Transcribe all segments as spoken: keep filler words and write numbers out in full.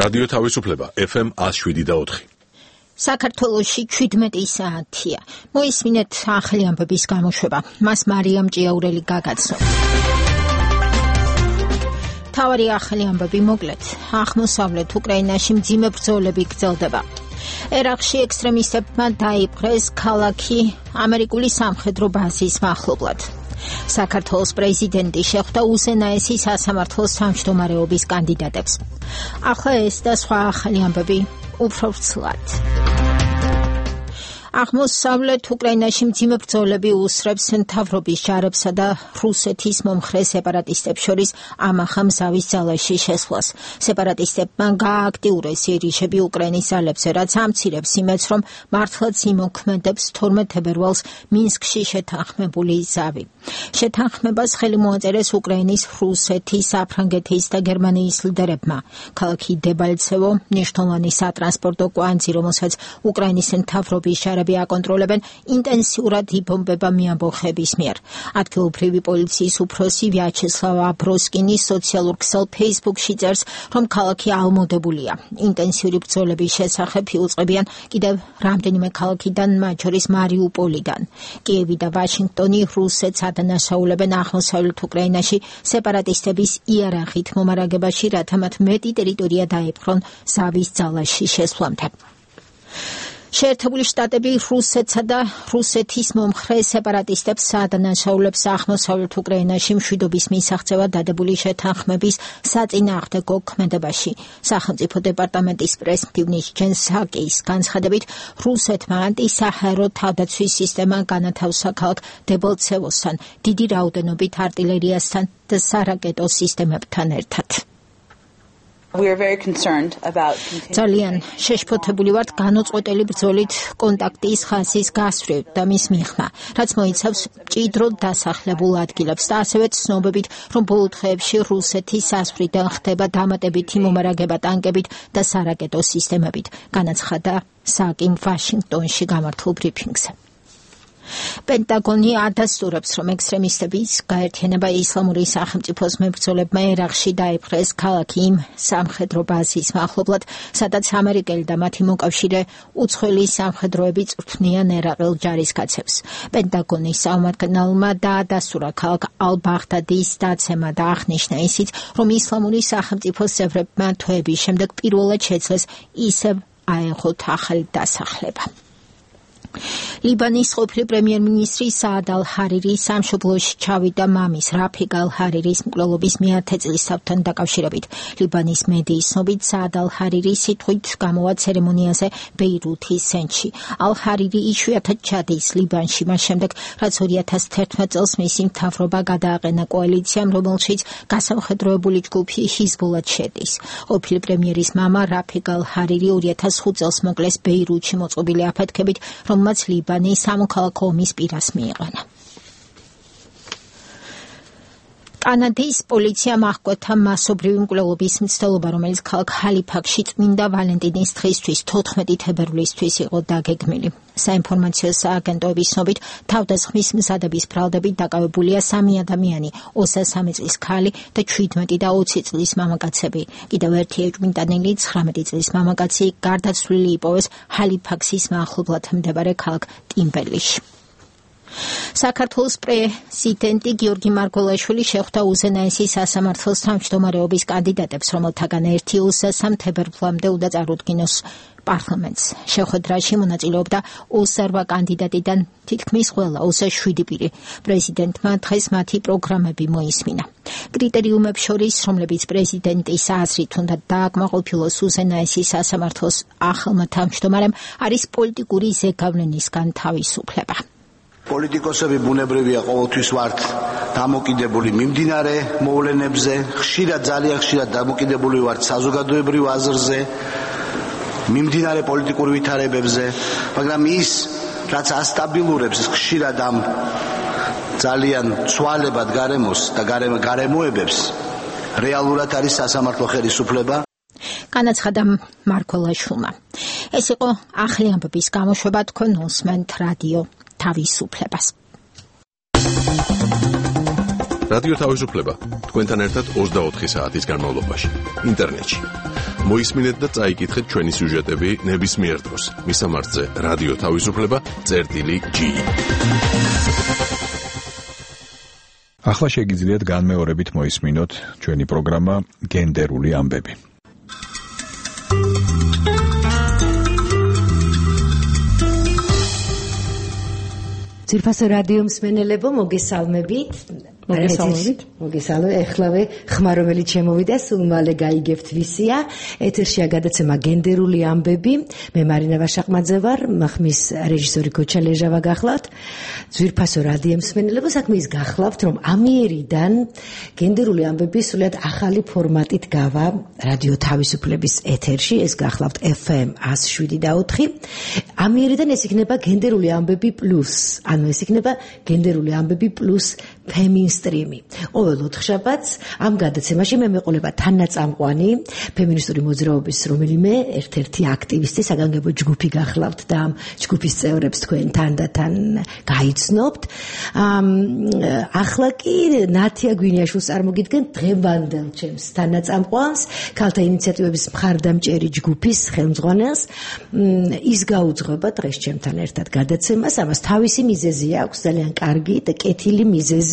რადიო თავისუფლება ეფ ემ one oh seven და four. საქართველოში seventeen საათია. მოისმინეთ ახალი ამბების გამოშვება. მას მარიამ ჭიაურელი გაგაცნო. თავარი ახალი ამბები მოკლედ. აღმოსავლეთ უკრაინაში მძიმე ბრძოლები გრძელდება. ერაყში ექსტრემისტებმა დაიპყრეს ქალაქი ამერიკული სამხედრო ბაზის მახლობლად. საქართველოს პრეზიდენტი შეხვდა უზენაესი სასამართლოს თავმჯდომარეობის კანდიდატებს. ახლა ეს და სხვა ახალი ამბები უფრო ვცლად. აღმოსავლეთ უკრაინაში მძიმე ბრძოლები უსწრებს მთავრობის ჯარებსა და რუსეთის მომხრე სეპარატისტებს შორის ამახა მზავის ძალაში შესვლას. სეპარატისტებმა გაააქტიურეს იერიშები უკრაინის ძალებზე, რაც ამცირებს იმედს, რომ მართლაც იმოქმედებს თორმეტ თებერვალს მინსკში შეთანხმებული ზავი. შეთანხმებას ხელი მოაწერეს უკრაინის, რუსეთის, საფრანგეთის და გერმანიის ლიდერებმა. ქალაქი დებალცევო მნიშვნელოვანი სატრანსპორტო კვანძი, რომელსაც უკრაინის მთავრობის ჯარები აკონტროლებენ, ინტენსიურად იბომბება მეამბოხების მიერ. ადგილობრივი პოლიციის უფროსი ვიაჩესლავ აბროსკინი სოციალურ ქსელ ფეისბუქში წერს, რომ ქალაქი ალმოდებულია. ინტენსიური ბრძოლების შესახებ იუწყებიან კიდევ რამდენიმე ქალაქიდან, მათ შორის მარიუპოლიდან. კიევი და ვაშინგტონი რუსეთს ადანაშაულებენ აღმოსავლეთ უკრაინაში სეპარატისტების იარაღით მომარაგებაში, რათა მათ მეტი ტერიტორია დაეპყრონ ზავის ძალაში შესვლამდე. შეერთებული შტატები რუსეთსა და რუსეთის მომხრე სეპარატისტებს ადანაშაულებს აღმოსავლეთ უკრაინაში მშვიდობის მისაღწევად დადებული შეთანხმების საწინააღმდეგო ქმედებაში. სახელმწიფო დეპარტამენტის პრეს-მდივნის ჯენ საკის განცხადებით, რუსეთმა ანტისაჰაერო თავდაცვის სისტემა განათავსა ქალაქ დებალცევოსთან დიდი რაოდენობით артиллერიასთან და სარაკეტო სისტემებთან ერთად. We are very concerned about ძალიან შეშფოთებული ვართ განუწყვეტელი ბრძოლით კონტაქტის ხაზის გასწვრივ და მის მიღმა, რაც მოიცავს მჭიდროდ დასახლებულ ადგილებს და ასევე ცნობებით, რომ ბოლო დღეებში რუსეთის საზღვრიდან ხდება დამატებითი მომარაგება ტანკებით და სარაკეტო სისტემებით, განაცხადა საკიმ ვაშინგტონში გამართულ ბრიფინგზე. პენტაგონი ადასტურებს, რომ ექსტრემისტების გაერთიანება ისლამური სახელმწიფოს მებრძოლებმა ერაყში დაიპყრეს ქალაქი იმ სამხედრო ბაზის მახლობლად, სადაც ამერიკელი და მათი მოკავშირე უცხოელი სამხედროები წვრთნიან ერაყელ ჯარისკაცებს. პენტაგონის წარმომადგენელმა დაადასტურა ქალაქ ალ-ბაღდადის დაცემა და აღნიშნა ისიც, რომ ისლამური სახელმწიფოს წევრებმა თვეების შემდეგ პირველად შეძლეს ისევ აეღოთ ახალი დასახლება. ლიბანის ყოფილი პრემიერ-მინისტრი საად ალ-ჰარირი სამშობლოში ჩავიდა მამის რაფიგ ალ-ჰარირის მკვლელობის მეათე წლისთავთან დაკავშირებით. ლიბანის მედიის ცნობით, საად ალ-ჰარირი სიტყვით გამოვა ცერემონიაზე ბეირუთის ცენტრში. ალ-ჰარირი იშვიათად ჩადის ლიბანში მას შემდეგ, რაც two thousand thirteen წელს მისი მთავრობა გადააყენა კოალიციამ, რომელშიც გასამხედროებული ჯგუფი ჰიზბულად შედის. ყოფილი პრემიერის მამა რაფიგ ალ-ჰარირი two thousand five წელს მოკლეს ბეირუთში მოწყობილი აფეთქებით, რომ მათ ლიბანის სამოქალაქო ომის პირას მიეყვანა. კანადის პოლიციამ აღკვეთა მასობრივი მკვლელობის მცდელობა, რომელიც ქალაქ ჰალიფაქსში წმინდა ვალენტინის დღისთვის თოთხმეტი თებერვლისთვის იყო დაგეგმილი. საინფორმაციო სააგენტოების ცნობით, თავდასხმის მზადების ბრალდებით დაკავებულია სამი ადამიანი, ოცდასამი წლის ქალი და seventeen და twenty წლის მამაკაცები. კიდევ ერთი ეჭვმიტანილი nineteen წლის მამაკაცი გარდაცვლილი იპოვეს ჰალიფაქსის მახლობლად მდებარე ქალაქ ტიმბელიში. საქართველოს პრეზიდენტი გიორგი მარგველაშვილი შეხვდა უზენაესი სასამართლოს თავმჯდომარეობის კანდიდატებს, რომელთაგან ერთი twenty-three თებერვლამდე უნდა წარუდგინოს პარლამენტს. შეხვედრაში მონაწილეობდა twenty-eight კანდიდატიდან თითქმის ყველა twenty-seven პირი. პრეზიდენტმა დღეს მათი პროგრამები მოისმინა. კრიტერიუმებს შორის, რომლებიც პრეზიდენტის აზრით უნდა დააკმაყოფილოს უზენაესი სასამართლოს ახალმა თავმჯდომარემ, არის პოლიტიკური ზეგავლენისგან თავისუფლება. პოლიტიკოსები ბუნებრივია ყოველთვის ვართ დამოკიდებული მიმდინარე მოვლენებზე, ხშირად ძალიან ხშირად დამოკიდებული ვართ საზოგადოებრივ აზრზე, მიმდინარე პოლიტიკურ ვითარებებზე, მაგრამ ის, რაც ასტაბილურებს ხშირად ამ ძალიან ცვალებად გარემოს და გარემოებებს, რეალურად არის სასამართლო ხელისუფლება. განაცხადა მარგველაშვილმა. ეს იყო ახალი ამბების გამოშვება, თქვენ უსმენთ რადიო თავისუფლებას. რადიო თავისუფლება თქვენთან ერთად twenty-four საათის განმავლობაში ინტერნეტში მოისმინეთ და წაიკითხეთ ჩვენი სიუჟეტები ნებისმიერ დროს. მისამართზე რადიო თავისუფლება წერტილი ჯი. ახლა შეგიძლიათ განმეორებით მოისმინოთ ჩვენი პროგრამა გენდერული ამბები. ძირფასო რადიო მსმენელებო, მოგესალმებით. მოგესალმებით. მოგესალმებით. ეხლავე ხმა რომელიც შემოვიდა, სულ მალე გაიგებთ ვისია. ეთერშია გადაცემა გენდერული ამბები. მე მარინა ვაშაყმაძე ვარ, ხმის რეჟისორი ქოჩა ლეჟავა გახლავთ. ძირფასო რადიო მსმენელებო, საქმე ის გახლავთ, რომ ამიერიდან გენდერული ამბები სულად ახალი ფორმატით გავა რადიო თავისუფლების ეთერში. ეს გახლავთ ეფ ემ εκατო შვიდი და ოთხი. ამიერიდან ეს იქნება გენდერული ამბები პლუს. ანუ ეს იქნება გენდერული ამბები პლუს ფემინსტრიმი. ყოველ ოთხშაბათს ამ გადაცემაში მე მეყოლება თანაწამყვანი ფემინისტური მოძრაობის რომელიმე ერთ-ერთი აქტივისტი, საგანგებო ჯგუფი გახლავთ და ამ ჯგუფის წევრებს თქვენ თანდათან გაიცნობთ. ახლა კი ნათია გვინიაშვილს წარმოგიდგენთ დღევანდელ ჩემს თანაწამყვანს, ქალთა ინიციატივების მხარდამჭერი ჯგუფის ხელმძღვანელს. ის გაუძღვება დღეს ჩემთან ერთად გადაცემას, ამას თავისი მიზეზი აქვს, ძალიან კარგი და კეთილი მიზეზი.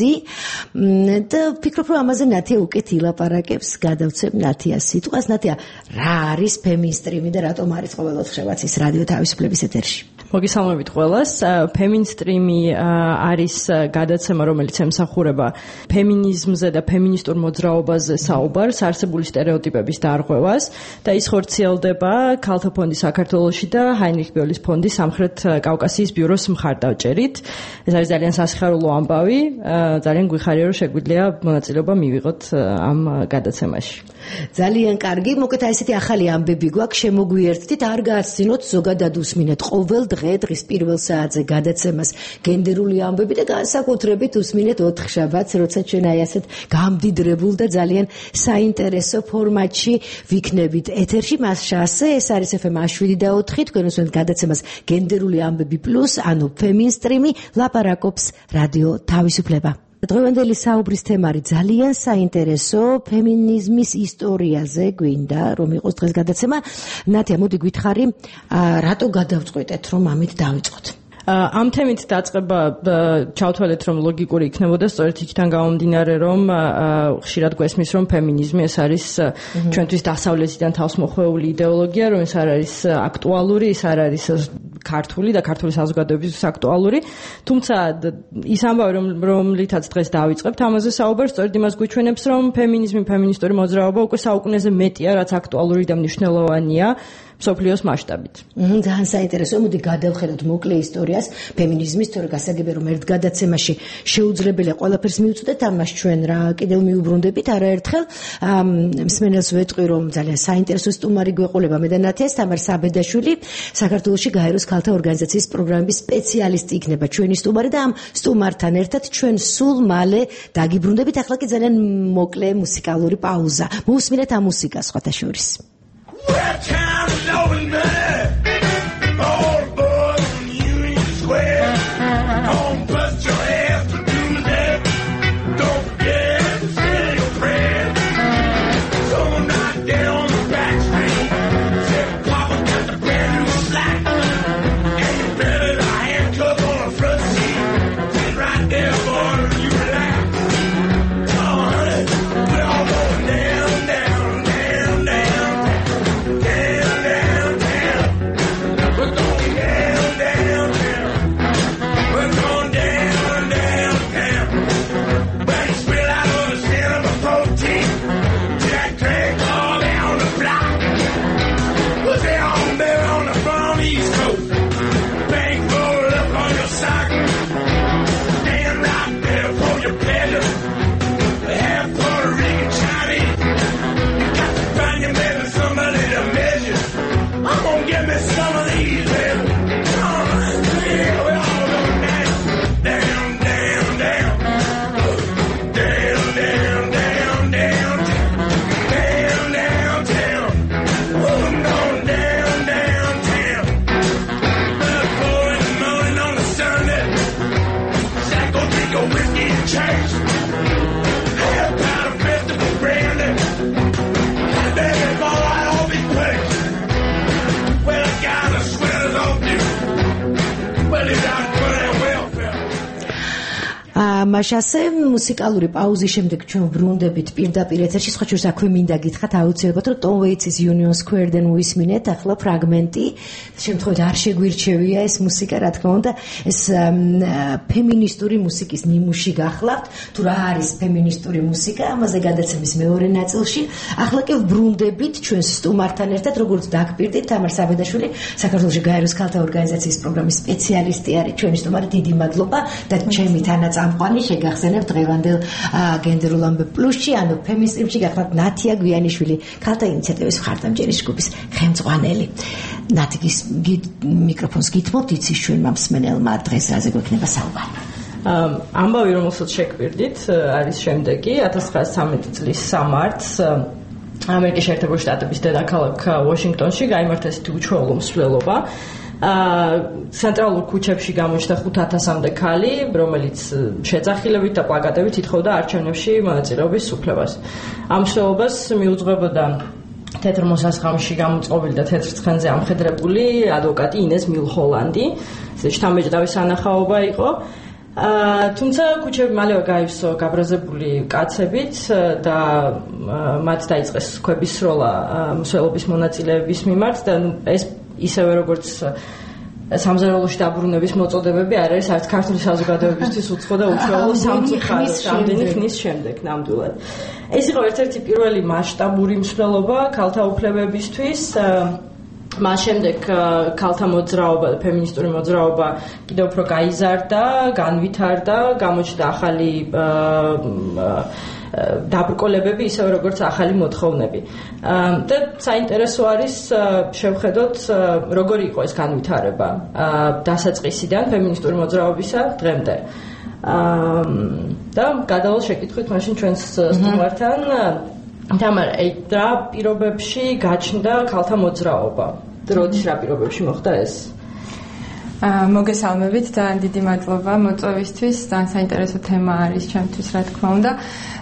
და ვფიქრობ, რომ ამაზე ნათია უკეთ ილაპარაკებს, გადავცემ ნათიას სიტყვას. ნათია, რა არის ფემინსტრიმი და რატომ არის ყოველ ოთხშაბათს ის რადიო თავისუფლების ეთერში? მოგესალმებით ყველას. ფემინსტრიმი არის გადაცემა, რომელიც ემსახურება ფემინიზმზე და ფემინისტურ მოძრაობაზე საუბარს, არსებული სტერეოტიპების დარღვევას და ის ხორციელდება ქალთა ფონდის საქართველოში და ჰაინრიხ ბიოლის ფონდის სამხრეთ კავკასიის ბიუროს მხარდაჭერით. ეს არის ძალიან სასიხარულო ამბავი. ძალიან გვიხარია, რომ შეგვიძლია მონაწილეობა მივიღოთ ამ გადაცემაში. ძალიან კარგი, მოკეთ აი ესეთი ახალი ამბები გვაქვს, შემოგვიერთდით, არ გააცინოთ, ზოგადად უსმინეთ ყოველ დღე დღის პირველ საათზე გადაცემას გენდერული ამბები და განსაკუთრებით უსმინეთ ოთხშაბათს, როცა ჩვენ აი ასეთ გამდიდრებულ და ძალიან საინტერესო ფორმატში ვიქნებით ეთერში. მას შასე, ეს არის ეფ ემ εκατო შვიდი და ოთხი, თქვენ უსმენთ გადაცემას გენდერული ამბები პლუს, ანუ ფემინსტრიმი, ლაპარაკობს რადიო თავისუფლება. დღევანდელი საუბრის თემა არის ძალიან საინტერესო, ფემინიზმის ისტორიაზე გვინდა რომ იყოს დღეს გადაცემა. ნათია, მოდი გითხარი, რატო გადავწყვეტეთ რომ ამით დავიწყოთ? ამ თემით დაწყება ჩავთვალეთ, რომ ლოგიკური იქნებოდა, სწორედ იქიდან გამომდინარე, რომ ხშირად გვესმის, რომ ფემინიზმი ეს არის ჩვენთვის დასავლეთიდან თავს მოხვეული იდეოლოგია, რომ ეს არ არის აქტუალური, ეს არ არის ქართული და ქართული საზოგადოებისთვის აქტუალური. თუმცა ის ამბავი, რომლითაც დღეს დავიწყებთ ამაზე საუბარს, სწორედ იმას გვიჩვენებს, რომ ფემინიზმი, ფემინისტური მოძრაობა უკვე საუკუნეზე მეტია, რაც აქტუალური და მნიშვნელოვანია მსოფლიოს მასშტაბით. ძალიან საინტერესო, მოდი გადავხედოთ მოკლე ისტორიას ფემინიზმის, თორე გასაგებია, რომ ერთ გადაცემაში შეუძლებელია ყველაფერს მივუწოდეთ, ამას ჩვენ რა კიდევ მიუბრუნდებით არაერთხელ. მსმენელს ვეტყვი, რომ ძალიან საინტერესო სტუმარი გვეყოლება მე და ნათიას, თამარ საბედაშვილი, საქართველოში გაეროს ქალთა ორგანიზაციის პროგრამების სპეციალისტი იქნება ჩვენი სტუმარი და ამ სტუმართან ერთად ჩვენ სულ მალე დაგიბრუნდებით. ახლა კი ძალიან მოკლე მუსიკალური პაუზა. მოусმინეთ ამ მუსიკას სხვათა შორის. Down, down, down, down, down, down. მას ასე მუსიკალური პაუზის შემდეგ ჩვენ ბრუნდებით პირდაპირ ეთერში, სხვა შორის აქვე მინდა გითხრათ აუცილებლად, რომ Tom Waits-ის Union Square-დან ვისმინეთ ახლა ფრაგმენტი. შემთხვევით არ შეგვირჩევია ეს მუსიკა, რა თქმა უნდა, ეს ფემინისტური მუსიკის ნიმუში გახლავთ, თუ რა არის ფემინისტური მუსიკა, ამაზე გადაცემის მეორე ნაწილში. ახლა კი ბრუნდებით ჩვენს სტუმართან ერთად, როგორც დაგპირდით, თამარ საბედაშვილი, საქართველოს გაეროს ქალთა ორგანიზაციის პროგრამის სპეციალისტი არის ჩვენი სტუმარი. დიდი მადლობა და ჩემი თანაწამყვანი შეგახსენებ დღევანდელ გენდერულ ამბებ პლუსში, ანუ ფემინისტებში გახლავთ ნათია გვიანიშვილი, ქალთა ინიციატივის მხარდამჭერის ჯგუფის ხელმძღვანელი. ნათის მიკროფონს გითმობთ, იცის ჩვენმა მსმენელმა დღეს რაზე გვექნება საუბარი. ამბავი, რომელსაც შეგვირდით, არის შემდეგი. ათას ცხრაასი ცხრამეტი წლის სამართს ამერიკის შეერთებული შტატების დედაქალაქ ვაშინგტონში გაიმართა ესეთი უჩვეულო მსვლელობა. ცენტრალურ ქუჩებში გამოჩნდა ხუთ ათასამდე ქალი, რომელიც შეძახილებით და პლაკატებით ითხოვდა არჩევნებში მონაწილეობის უფლებას. ამ მსვლელობას მიუძღვებოდა თეთრ მოსასხამში გამოწყობილი და თეთრ ცხენზე ამხედრებული ადვოკატი ინეს მილჰოლანდი. შთამბეჭდავი სანახაობა იყო. თუმცა ქუჩები მალევე გაივსო გაბრაზებული კაცებით და მათ დაიწყეს ქვების სროლა მსვლელობის მონაწილეების მიმართ და ეს ისევე როგორც სამზარეულოში დაბრუნების მოწოდებები არ არის არც ქართული საზოგადოებისთვის უცხო და უჩვეულო სამწუხაროდ რამდენი ხნის შემდეგ ნამდვილად. ეს იყო ერთ-ერთი პირველი მასშტაბური მსვლელობა ქალთა უფლებებისთვის. მას შემდეგ ქალთა მოძრაობა, ფემინისტური მოძრაობა კიდევ უფრო გაიზარდა, განვითარდა, გამოჩნდა ახალი დაბრკოლებები, ისევე როგორც ახალი მოთხოვნები. და საინტერესო არის შევხედოთ, როგორი იყო ეს განვითარება დასაწყისიდან ფემინისტური მოძრაობისა დღემდე. და გადავალ შეკითხვით მაშინ ჩვენს სტუმართან. თამარ, რა პირობებში გაჩნდა ქალთა მოძრაობა? როდის რა პირობებში მოხდა ეს? მოგესალმებით, ძალიან დიდი მადლობა მოწვევისთვის. ძალიან საინტერესო თემა არის ჩემთვის, რა თქმა უნდა.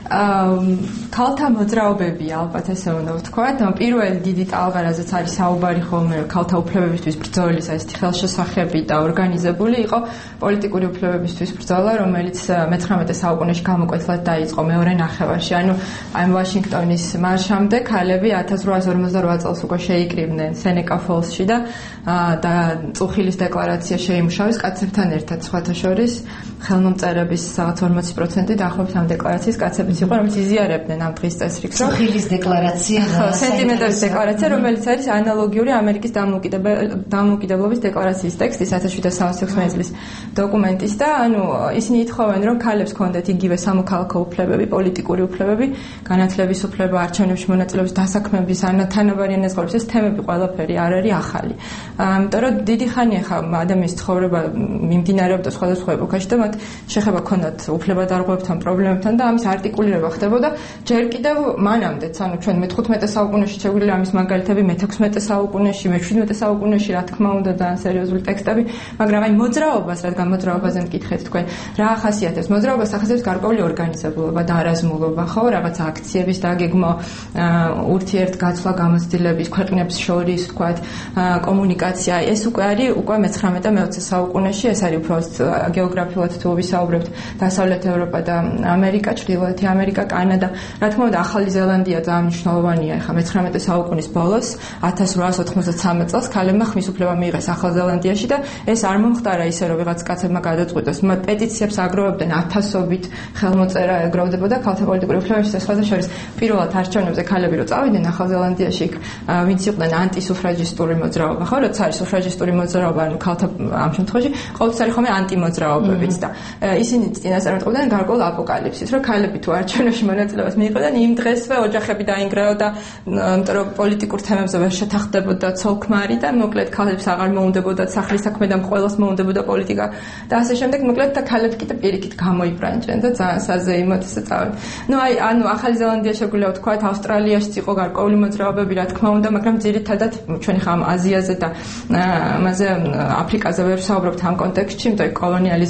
ქალთა მოძრაობები, ალბათ ესე უნდა ვთქვათ, პირველი დიდი ტალღა, რაზეც არის საუბარი ხოლმე ქალთა უფლებებისთვის ბრძოლის ესეთი ხელშესახები და ორგანიზებული იყო პოლიტიკური უფლებებისთვის ბრძოლა, რომელიც მეცხრამეტე საუკუნეში გამოკვეთილად დაიწყო მეორე ნახევარში. ანუ აი ვაშინგტონის მარშამდე ქალები ათას რვაასი ორმოცდარვა წელს უკვე შეიკრიბნენ სენეკა ფოლსში და და წუხილის დეკლარაცია შეიმუშავეს კაცებთან ერთად, სხვათა შორის ხელმომწერების რაღაც ორმოცი პროცენტი დაახლოებით ამ დეკლარაციის კაცებიც იყო, რომელიც იზიარებდნენ ამ დღის წესრიგს. წუხილის დეკლარაცია, სენტიმენტების დეკლარაცია, რომელიც არის ანალოგიური ამერიკის დამოუკიდებლობის დეკლარაციის ტექსტის ათას შვიდსათ სამოცდაექვსი წლის დოკუმენტის და ანუ ისინი ითხოვენ, რომ ქალებს ჰქონდეთ იგივე სამოქალაქო უფლებები, პოლიტიკური უფლებები, განათლების უფლება, არჩევნებში მონაწილეობის, დასაქმების, თანაბარი ენაზღაურების, ეს თემები ყველაფერი არ არის ახალი. იმიტომ რომ დიდი ხანია ხა ადამიანის ცხოვრება მიმდინარეობდა სხვადასხვა ეპოქაში და მათ შეხება ჰქონდათ უფლებადარღვევებთან, პრობლემებთან და ამის არტიკულირება ხდებოდა ჯერ კიდევ მანამდეც, ანუ ჩვენ მეთხუთმეტე საუკუნეში შეგვიძლია ამის მაგალითები, მეთექვსმეტე საუკუნეში, მეშვიდმეტე საუკუნეში, რა თქმა უნდა, ძალიან სერიოზული ტექსტები, მაგრამ აი მოძრაობას, რადგან მოძრაობაზე მკითხეთ თქვენ, რა ახასიათებს? მოძრაობას ახასიათებს გარკვეული ორგანიზებულობა და არაზმულობა, ხო, რაღაც აქციების დაგეგმვა, ურთიერთგაცვლა, გამოცდილების, ქვეყნებს შორის, თქვათ, კომუნიკაცია, ეს უკვე არის უკვე მეცხრამეტე მეოცე საუკუნეში, ეს არის უფრო გეოგრაფიულად თუ ვისაუბრებთ, დასავლეთ ევროპა და ამერიკა, ჩრდილოეთი ამერიკა, კანადა. რა თქმა უნდა, ახალი ზელანდია ძალიან მნიშვნელოვანია, ხა მეცხრამეტე საუკუნის ბოლოს, ათას რვაასი ოთხმოცდათსამეტ წელს ქალებმა ხმის უფლება მიიღეს ახალ ზელანდიაში და ეს არ მომხდარა ისე, რომ ვიღაც კაცებმა გადაწყვიტეს. პეტიციებს აგროვებდნენ ათასობით, ხელმოწერა ეგროვდებოდა ქალთა პოლიტიკური უფლებების და სხვათა შორის. პირველად არჩევნებზე ქალები რო წავიდნენ ახალ ზელანდიაში, ვინც იყვნენ ანტისუფრაჟისტული მოძრაობა, ხო, როცა არის სუფრაჟისტული მოძრაობა, ანუ ქალთა ამ შემთხვევაში ყოველთვის არის ხოლმე ანტიმოძრაობებიც და ისინი წინასწარმეტყობდნენ გარკვეულ აპოკალიფსის, რომ ქალები თუ არჩევნებში მონაწილეობას მიიღებდნენ, იმ დღესვე ოჯახები დაინგრეოდა, იმიტომ რომ პოლიტიკურ თემებზე ვერ შეთანხმდებოდა ცოლ-ქმარი და მოკლედ ქალებს აღარ მოუნდებოდა სახლის საქმე და ყველას მოუნდებოდა პოლიტიკა და ასე შემდეგ, მოკლედ და ქალები კიდე პირიქით გამოიბრანჭენ და ძალიან საზეიმოდ ესე წავენ. ნუ აი, ანუ ახალი ზელანდია შეგვიძლია ვთქვათ, ავსტრალიაშიც იყო გარკვეული მოძრაობები, რა თქმა უნდა, მაგრამ ძირითადად ჩვენ ხა აზიაზე და ამაზე აფრიკაზე ვერ ვსაუბრობთ ამ კონტექსტში, იმიტომ რომ კოლონიალიზმი იყო და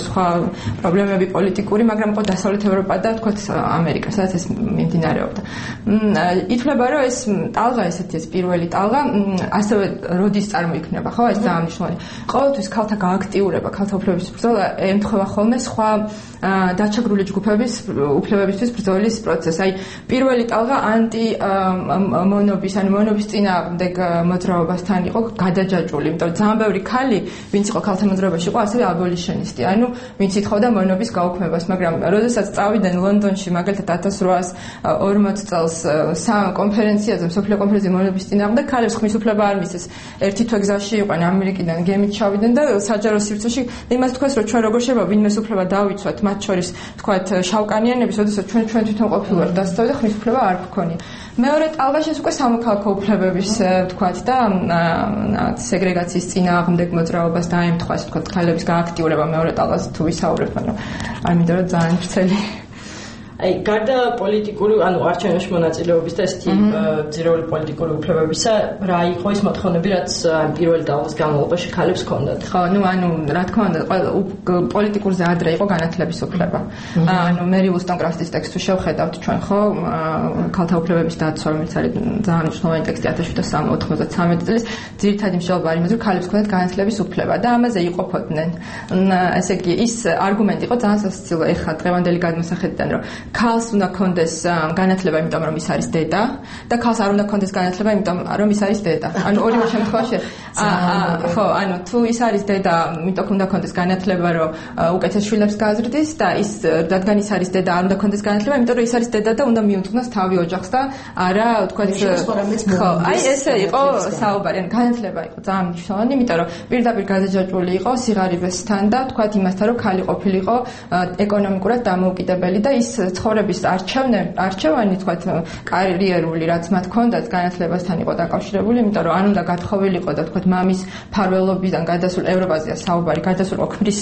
სხვა პრობლემები პოლიტიკური, მაგრამ იყო დასავლეთ ევროპა და თქვათ ამერიკა, სადაც ეს მიმდინარეობდა. ითვლება, რომ ეს ტალღა, ესეთი ეს პირველი ტალღა, ასევე როდის წარმოიქმნება, ხო, ეს ძალიან მნიშვნელოვანი. ყოველთვის ქალთა გააქტიურება, ქალთა უფლებების ბრძოლა ემთხვევა ხოლმე სხვა დაჩაგრული ჯგუფების უფლებებისთვის ბრძოლის პროცესს. აი, პირველი ტალღა ანტი მონობის, ანუ მონობის წინააღმდეგ მოძრაობასთან იყო გადაჯაჭვული, იმიტომ რომ ძალიან ბევრი ქალი, ვინც იყო ქალთა მოძრაობაში, იყო ასევე აბოლიშენისტი, ანუ ვინც ითხოვდა მონობის გაუქმებას, მაგრამ როდესაც წავიდნენ ლონდონში, მაგალითად ათას რვაასი ორმოც წელს კონფერენციაზე, მსოფლიო კონფერენციაზე მონობის წინააღმდეგ, ქალებს ხმის უფლება არ მისცეს. ერთი თვე გზაში იყვნენ ამერიკიდან, გემით ჩავიდნენ და საჯარო სივრცეში იმას თქვეს, რომ ჩვენ როგორ შეიძლება ვინმეს უფლება დავიცვათ, მათ შორის თქვათ შავკანიანების, როდესაც ჩვენ ჩვენ თვითონ ყოფილვართ დასწავი და ხმის უფლება არ გქონია. მეორე ტალღაში ეს უკვე სამოქალაქო უფლებების თქვათ და სეგრეგაციის წინააღმდეგ მოძრაობას დაემთხვა, ასე თქვათ, ქალების გააქტიურება მეორე ტალღაზე თუ ვისაუბრებთ, მაგრამ არ მინდა რომ ძალიან ვრცელი აი, გარდა პოლიტიკური, ანუ არჩევნებში მონაწილეობის და ესეთი ძირეული პოლიტიკური უფლებებისა, რა იყო ის მოთხოვნები, რაც პირველი ტალღის განმავლობაში ქალებს ჰქონდათ? ხო, ну, ანუ რა თქმა უნდა, პოლიტიკურზე ადრე იყო განათლების უფლება. ანუ მერი უსტონკრაფტის ტექსტს შევხედავთ ჩვენ, ხო, ქალთა უფლებების დაცვა, რომელიც არის ძალიან მნიშვნელოვანი ტექსტი ათას შვიდ ოცდამეტ წლის, ძირითადი მსჯელობა არის იმაზე, რომ ქალებს ჰქონდათ განათლების უფლება და ამაზე იყოფოდნენ. ესე იგი, ის არგუმენტი იყო ძალიან სასაცილო ეხლა დღევანდელი გადმოსახედიდან, რომ ქალს უნდა ქონდეს განათლება, იმიტომ რომ ის არის დედა და ქალს არ უნდა ქონდეს განათლება, იმიტომ რომ ის არის დედა. ანუ ორივე შემთხვევაში ხო, ანუ თუ ის არის დედა, იმიტომ უნდა ქონდეს განათლება, რომ უკეთეს შვილებს გააზრდის და ის რადგან ის არის დედა, არ უნდა ქონდეს განათლება, იმიტომ რომ ის არის დედა და უნდა მიუძღვნოს თავი ოჯახს და არა, თქვათ, ხო, აი ესე იყო საუბარი, ანუ განათლება იყო ძალიან მნიშვნელოვანი, იმიტომ რომ პირდაპირ გადაჯაჭვული იყო სიღარიბესთან და თქვათ იმასთან, რომ ქალი ყოფილიყო ეკონომიკურად დამოუკიდებელი და ის ცხოვრების არჩევანი, თქვათ, კარიერული, რაც მათ ჰქონდათ, განათლებასთან იყო დაკავშირებული, იმიტომ რომ ან უნდა გათხოვილიყო და თქვათ, მამის ფარველობიდან გადასულ ევროპაზეა საუბარი, გადასულიყო ქმრის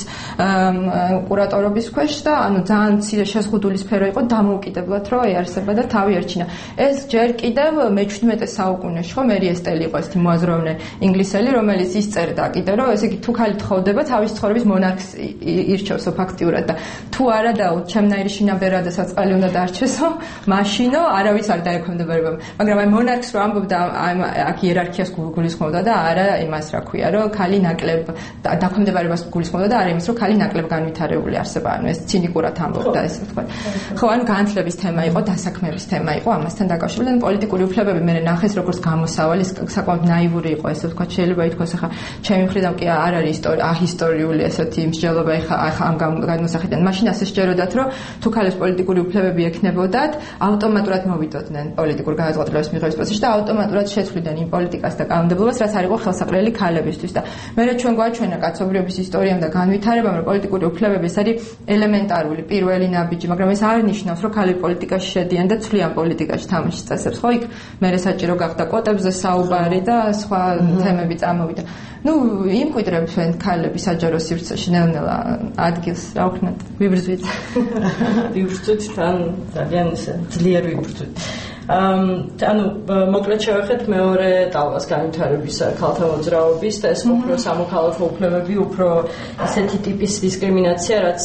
კურატორობის ქვეშ და ანუ ძალიან მცირე შეზღუდული სფერო იყო დამოუკიდებლად რო ეარსება და თავი ერჩინა. ეს ჯერ კიდევ მეჩვიდმეტე საუკუნეში ხო მერი ესტელი იყო ესეთი მოაზროვნე ინგლისელი, რომელიც ისწერდა კიდევ რომ ესე იგი თუ ქალი თხოვდება თავის ცხოვრების მონარქს ირჩევსო ფაქტიურად და თუ არა და ჩემნაირი შინაბერა და საწყალი უნდა დარჩესო, მაშინო არავის არ დაექვემდებარება. მაგრამ აი მონარქს რო ამბობდა, აქ იერარქიას გულისხმობდა და არა იმას რა ქვია, რომ ქალი ნაკლებ დაქვემდებარებას გულისხმობდა და არა იმას, რომ ქალი ნაკლებ განვითარებული არსება. ანუ ეს ცინიკურად ამბობდა ესე თქვა. ხო, ანუ განათლების თემა იყო, დასაქმების თემა იყო, ამასთან დაკავშირებული და პოლიტიკური უფლებები მე ნახეს როგორც გამოსავალი, საკმაოდ ნაივური იყო ესე თქვა. შეიძლება ითქვას ახლა ჩემი მხრიდან კი არ არის აჰისტორიული ესეთი მსჯელობა ახლა ამ გადმოსახედიდან. მაშინ ასე შეჯეროდათ, რომ თუ ქალებს პოლიტიკური უფლებები ექნებოდათ, ავტომატურად მოვიდოდნენ პოლიტიკურ გადაწყვეტილების მიღების პროცესში და ავტომატურად შეცვლიდნენ იმ პოლიტიკას და კანონმდებლობას, რაც არ იყო ხელსაყრელი ქალებისთვის და მე ჩვენ გვაჩვენა კაცობრიობის ისტორიამ და განვითარებამ, რომ პოლიტიკური უფლებები ეს არის ელემენტარული პირველი ნაბიჯი, მაგრამ ეს არ ნიშნავს, რომ ქალები პოლიტიკაში შედიან და ცვლიან პოლიტიკაში თამაშის წესებს. ხო, იქ მე საჭირო გახდა კვოტებზე საუბარი და სხვა თემები წამოვიდა. ნუ იმკვიდრებდნენ ქალები საჯარო სივრცეში ნელ-ნელა ადგილს, რა ვქნათ, ვიბრძვით. ვიბრძვით თან ძალიან ძლიერ ვიბრძვით. ანუ მოკლედ შევეხეთ მეორე ტალღას განვითარების ქალთა მოძრაობის და ეს უფრო სამოქალაქო უფლებები, უფრო ასეთი ტიპის დისკრიმინაცია, რაც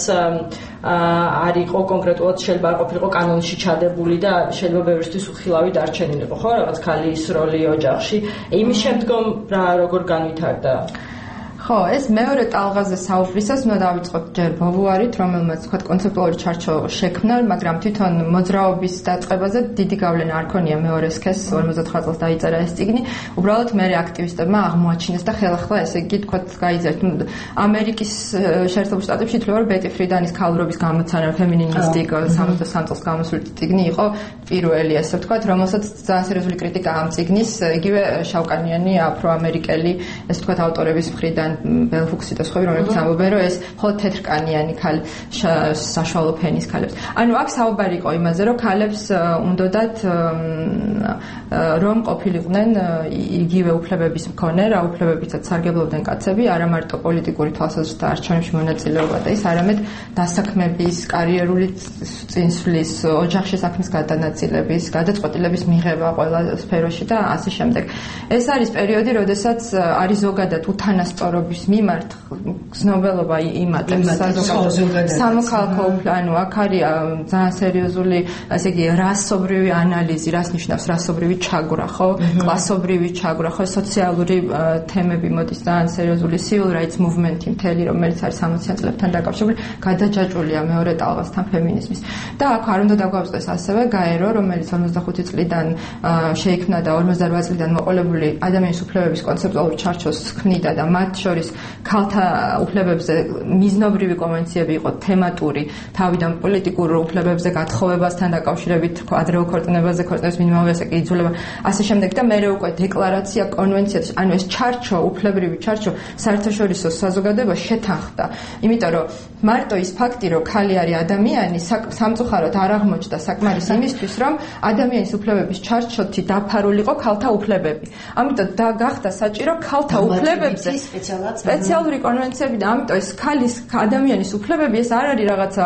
არ იყო კონკრეტულად შეიძლება არ ყოფილიყო კანონში ჩადებული და შეიძლება ბევრისთვის უხილავი დარჩენილიყო, ხო, რაღაც ქალის როლი ოჯახში. იმის შემდგომ რა როგორ განვითარდა? ხო, ეს მეორე ტალღაზე საუბრისას უნდა დავიწყოთ ჯერ ბოვუარით, რომელმაც თქვა კონცეპტუალური ჩარჩო შექმნა, მაგრამ თვითონ მოძრაობის დაწყებაზე დიდი გავლენა არ ქონია მეორე სქესს, ორმოცდაოთხ წელს დაიწერა ეს წიგნი. უბრალოდ მერე აქტივისტებმა აღმოაჩინეს და ხელახლა ესე იგი თქვა გაიზარდა. ამერიკის შეერთებულ შტატებში ითვლება, რომ ბეტი ფრიდანის ქალურობის გამოცანა ფემინინისტი სამოცდასამ წელს გამოსული წიგნი იყო პირველი, ასე ვთქვათ, რომელსაც ძალიან სერიოზული კრიტიკა ამ წიგნის იგივე შავკანიანი აფროამერიკელი, ესე ვთქვათ, ავტორების მხრიდან ბელ ჰუქსი და სხვები, რომლებიც ამბობენ, რომ ეს მხოლოდ თეთრკანიანი ქალი საშუალო ფენის ქალებს. ანუ აქ საუბარი იყო იმაზე, რომ ქალებს უნდათ რომ ყოფილიყვნენ იგივე უფლებების მქონე, რა უფლებებიცაც სარგებლობდნენ კაცები, არა მარტო პოლიტიკური თვალსაზრისით არჩევნებში მონაწილეობა და ის არამედ დასაქმების, კარიერული წინსვლის, ოჯახში საქმის გადანაწილების, გადაწყვეტილების მიღება ყველა სფეროში და ასე შემდეგ. ეს არის პერიოდი, როდესაც არის ზოგადად უთანასწორობა მუშაობის მიმართ გზნობელობა იმატებს საზოგადოებას სამოქალაქო უფლება აქ არის ძალიან სერიოზული ასე იგი რასობრივი ანალიზი რას ნიშნავს რასობრივი ჩაგვრა ხო კლასობრივი ჩაგვრა ხო სოციალური თემები მოდის ძალიან სერიოზული civil rights movement-ი მთელი რომელიც არის სამოციან წლებთან დაკავშირებული გადაჯაჭვულია მეორე ტალღასთან ფემინიზმის და აქ არ უნდა დაგვავწყდეს ასევე გაერო რომელიც ორმოცდახუთი წლიდან შეიქმნა და ორმოცდარბዓ წლიდან მოყოლებული ადამიანის უფლებების კონცეპტუალური ჩარჩოს ქმნიდა და მათ შორის ქალთა უფლებებზე მიზნობრივი კონვენციები იყო თემატური თავიდან პოლიტიკურ უფლებებზე გათხოვებასთან დაკავშირებით ადრეულ ქორწინებაზე ქორწინების მინიმალური ასაკი იძულება ასე შემდეგ და მეორე უკვე დეკლარაცია კონვენცია ანუ ეს ჩარჩო უფლებრივი ჩარჩო საერთაშორისო საზოგადოებას შეთანხმდა იმიტომ რომ მარტო ის ფაქტი რომ ქალი არის ადამიანი სამწუხაროდ არ აღმოჩნდა საკმარის იმისთვის რომ ადამიანის უფლებების ჩარჩოთი დაფარულიყო ქალთა უფლებები ამიტომ და გახდა საჭირო ქალთა უფლებებზე სპეციალური კონვენციები და ამიტომ ეს ქალის ადამიანის უფლებები ეს არ არის რაღაცა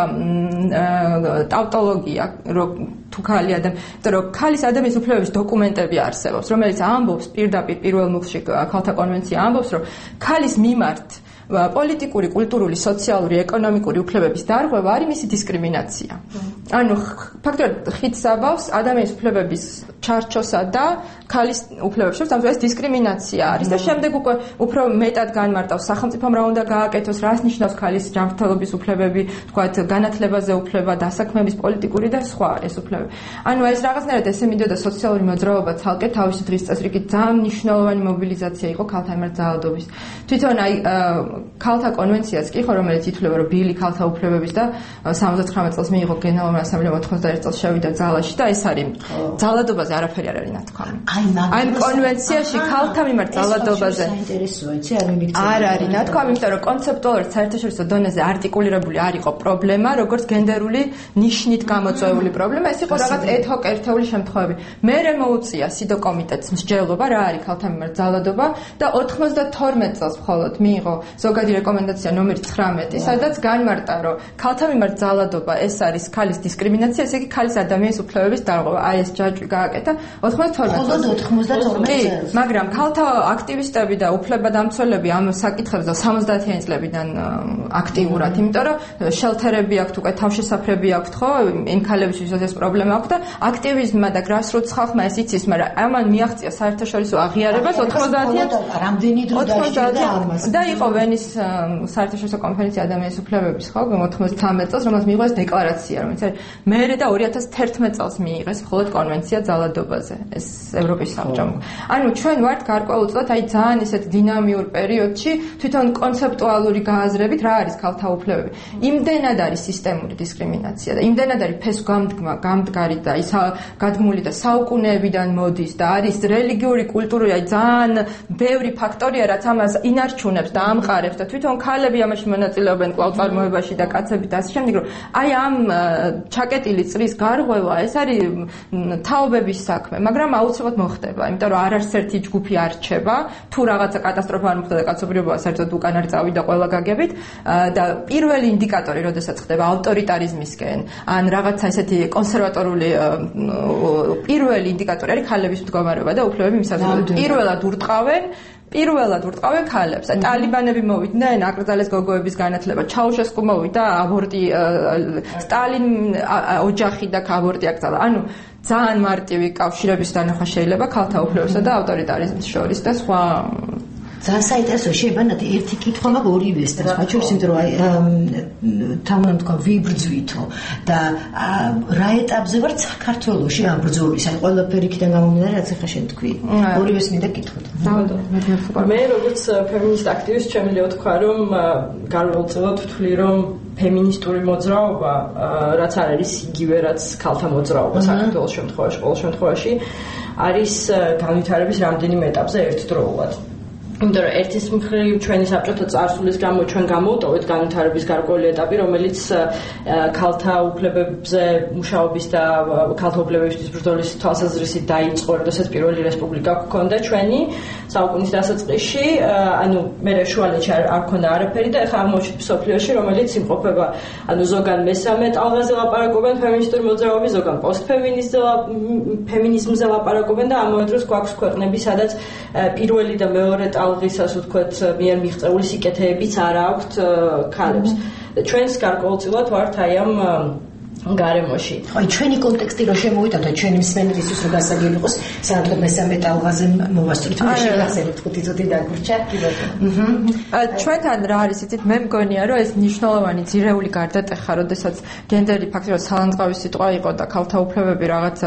ტავტოლოგია რომ თუ ქალი ადამიანი, იმიტომ რომ ქალის ადამიანის უფლებების დოკუმენტები არსებობს, რომელიც ამბობს პირდაპირ პირველ მუხლში ქალთა კონვენცია ამბობს, რომ ქალის მიმართ პოლიტიკური, კულტურული, სოციალური, ეკონომიკური უფლებების დარღვევა არის მისი დისკრიმინაცია. ანუ ფაქტობრივად ხიდს აბავს ადამიანის უფლებების ჩარჩოსა და ქალის უფლებებს შორის, ამიტომ ეს დისკრიმინაცია არის და შემდეგ უკვე უფრო მეტად განმარტავს სახელმწიფომ რა უნდა გააკეთოს, რას ნიშნავს ქალის ჯანმრთელობის უფლებები, თქვათ განათლებაზე უფლება, დასაქმების პოლიტიკური და სხვა ეს უფლებები. ანუ ეს რაღაცნაირად ესე მიდოდა სოციალური მოძრაობა ცალკე თავისი დღის წესრიგით ძალიან მნიშვნელოვანი მობილიზაცია იყო ქალთა მიმართ ძალადობის. თვითონ აი ქალთა კონვენციაც კი ხო რომელიც ითვლება რომ ბილი ქალთა უფლებების და სამოცდათხრამეტ წელს მიიღო გენერალურ ასამბლეამ ოთხმოცდაერთ წელს შევიდა ძალაში და ეს არის ძალადობაზე არაფერი არ არის ნათქვამი. აი კონვენციაში ქალთა მიმართ ძალადობაზე საინტერესოა იცი არ მიმიქცევა. არ არის ნათქვამი, იმიტომ რომ კონცეპტუალურად საერთაშორისო დონეზე არტიკულირებული არ იყო პრობლემა, როგორც გენდერული ნიშნით გამოწვეული პრობლემა, ეს იყო რაღაც ეთო-კერთეული შემთხვევები. მერე მოუწია სიდო კომიტეტს მსჯელობა რა არის ქალთა მიმართ ძალადობა და ოთხმოცდათორმეტ წელს მხოლოდ მიიღო ზოგადი რეკომენდაცია ნომერი ცხრამეტი, სადაც განმარტა, რომ ქალთა მიმართ ძალადობა ეს არის ქალის დისკრიმინაცია, ესე იგი ქალის ადამიანის უფლებების დარღვევა. აი ეს ჯაჭვი გააკეთა ოთხმოცდათორმეტ წელს. მაგრამ ქალთა აქტივისტები და უფლებადამცველები ამ საკითხებზე სამოცდაათიანი წლებიდან აქტიურად, იმიტომ რომ შელთერები აქვთ, უკვე თავშესაფრები აქვთ, ხო, იმ ქალებისთვის ეს პრობლემა აქვთ და აქტივიზმმა და grassroots ხალხმა ეს იცის, მაგრამ ამან მიაღწია საერთაშორისო აღიარებას ოთხმოცდაათიან რამდენი დრო დაიჭირდა ამას. და იყო ვენის საერთაშორისო კონფერენცია ადამიანის უფლებების, ხო, ოცდათვრამეტ წელს, რომელსაც მიიღო ეს დეკლარაცია, რომელიც არის მერე და ორი ათას თერთმეტ წელს მიიღეს მხოლოდ კონვენცია ძალადობაზე, ეს ევროპის საბჭომ. ანუ ჩვენ ვართ გარკვეულწილად აი ძალიან ისეთ დინამიურ პერიოდში, თვითონ კონცეპტუალური გააზრებით რა არის ქალთა უფლებები. იმდენად არის სისტემური დისკრიმინაცია და იმდენად არის ფესვგამდგმა, გამდგარი და ის გადგმული და საუკუნეებიდან მოდის და არის რელიგიური, კულტურული, აი ძალიან ბევრი ფაქტორია, რაც ამას ინარჩუნებს და ამყარებს და თვითონ ქალები ამაში მონაწილეობენ კვლავ წარმოებაში და კაცები და ასე შემდეგ, რომ აი ამ ჩაკეტილი წრის გარღვევა ეს არის თაობების საქმე, მაგრამ აუცილებლად მოხდება, იმიტომ რომ არ არის ერთი ჯგუფი არ რჩება, თუ რაღაცა კატასტროფა არ მოხდა და კაცობრიობა საერთოდ უკან არ წავიდა ყველა გაგებით და პირველი ინდიკატორი, როდესაც ხდება ავტორიტარიზმისკენ, ან რაღაცა ესეთი კონსერვატორული პირველი ინდიკატორი არის ქალების მდგომარეობა და უფლებები მისაზრდად. პირველად ურტყავენ პირველად ურტყავენ ქალებს. ტალიბანები მოვიდნენ, აკრძალეს გოგოების განათლება, ჩაუშესკუ მოვიდა, აბორტი, სტალინ ოჯახი და აბორტი აკრძალა. ანუ ძალიან მარტივი კავშირების დანახვა შეიძლება ქალთა უფლებებსა და ავტორიტარიზმის შორის და სხვა ძალიან საინტერესოა შეებანათ ერთი კითხვა მაგ ორივეს და სხვა შორის იმიტომ რომ აი თამამ თქვა ვიბრძვითო და რა ეტაპზე ვართ საქართველოში ამ ბრძოლის აი ყველაფერი იქიდან გამომდინარე რაც ახლა შენ თქვი ორივეს მინდა კითხოთ. მე როგორც ფემინისტ აქტივისტ შემიძლია ვთქვა რომ გარკვეულწილად ვთვლი რომ ფემინისტური მოძრაობა რაც არ არის იგივე რაც ქალთა მოძრაობა საქართველოს შემთხვევაში ყოველ შემთხვევაში არის განვითარების რამდენიმე ეტაპზე ერთდროულად. იმიტომ რომ ერთის მხრივ ჩვენი საბჭოთა წარსულის გამო ჩვენ გამოვტოვეთ განვითარების გარკვეული ეტაპი, რომელიც ქალთა უფლებებზე მუშაობის და ქალთა უფლებებისთვის ბრძოლის თვალსაზრისით დაიწყო, როდესაც პირველი რესპუბლიკა გვქონდა ჩვენი საუკუნის დასაწყისში, ანუ მე შუალედში არ ქონდა არაფერი და ეხლა აღმოჩნდა მსოფლიოში, რომელიც იმყოფება, ანუ ზოგან მესამე ტალღაზე ლაპარაკობენ ფემინისტური მოძრაობის, ზოგან პოსტფემინისტზე ფემინიზმზე ლაპარაკობენ და ამავე დროს გვაქვს ქვეყნები, სადაც პირველი და მეორე ტალღა ტალღისას ვთქვათ მიერ მიღწეული სიკეთეებიც არ აქვთ ქალებს. ჩვენს გარკვეულწილად ვართ აი ამ გარემოში. აი ჩვენი კონტექსტი რო შემოვიტანოთ, ჩვენი მსმენელისთვის რო გასაგები იყოს, სანადოდ მესამე ტალღაზე მოვასწროთ, მე შეგახსენებთ ხუთი წუთი დაგვრჩა. აჰა. ჩვენთან რა არის იცით, მე მგონია რომ ეს მნიშვნელოვანი ძირეული გარდატეხა, როდესაც გენდერი ფაქტობრივად სალანძღავი სიტყვა იყო და ქალთა უფლებები რაღაცა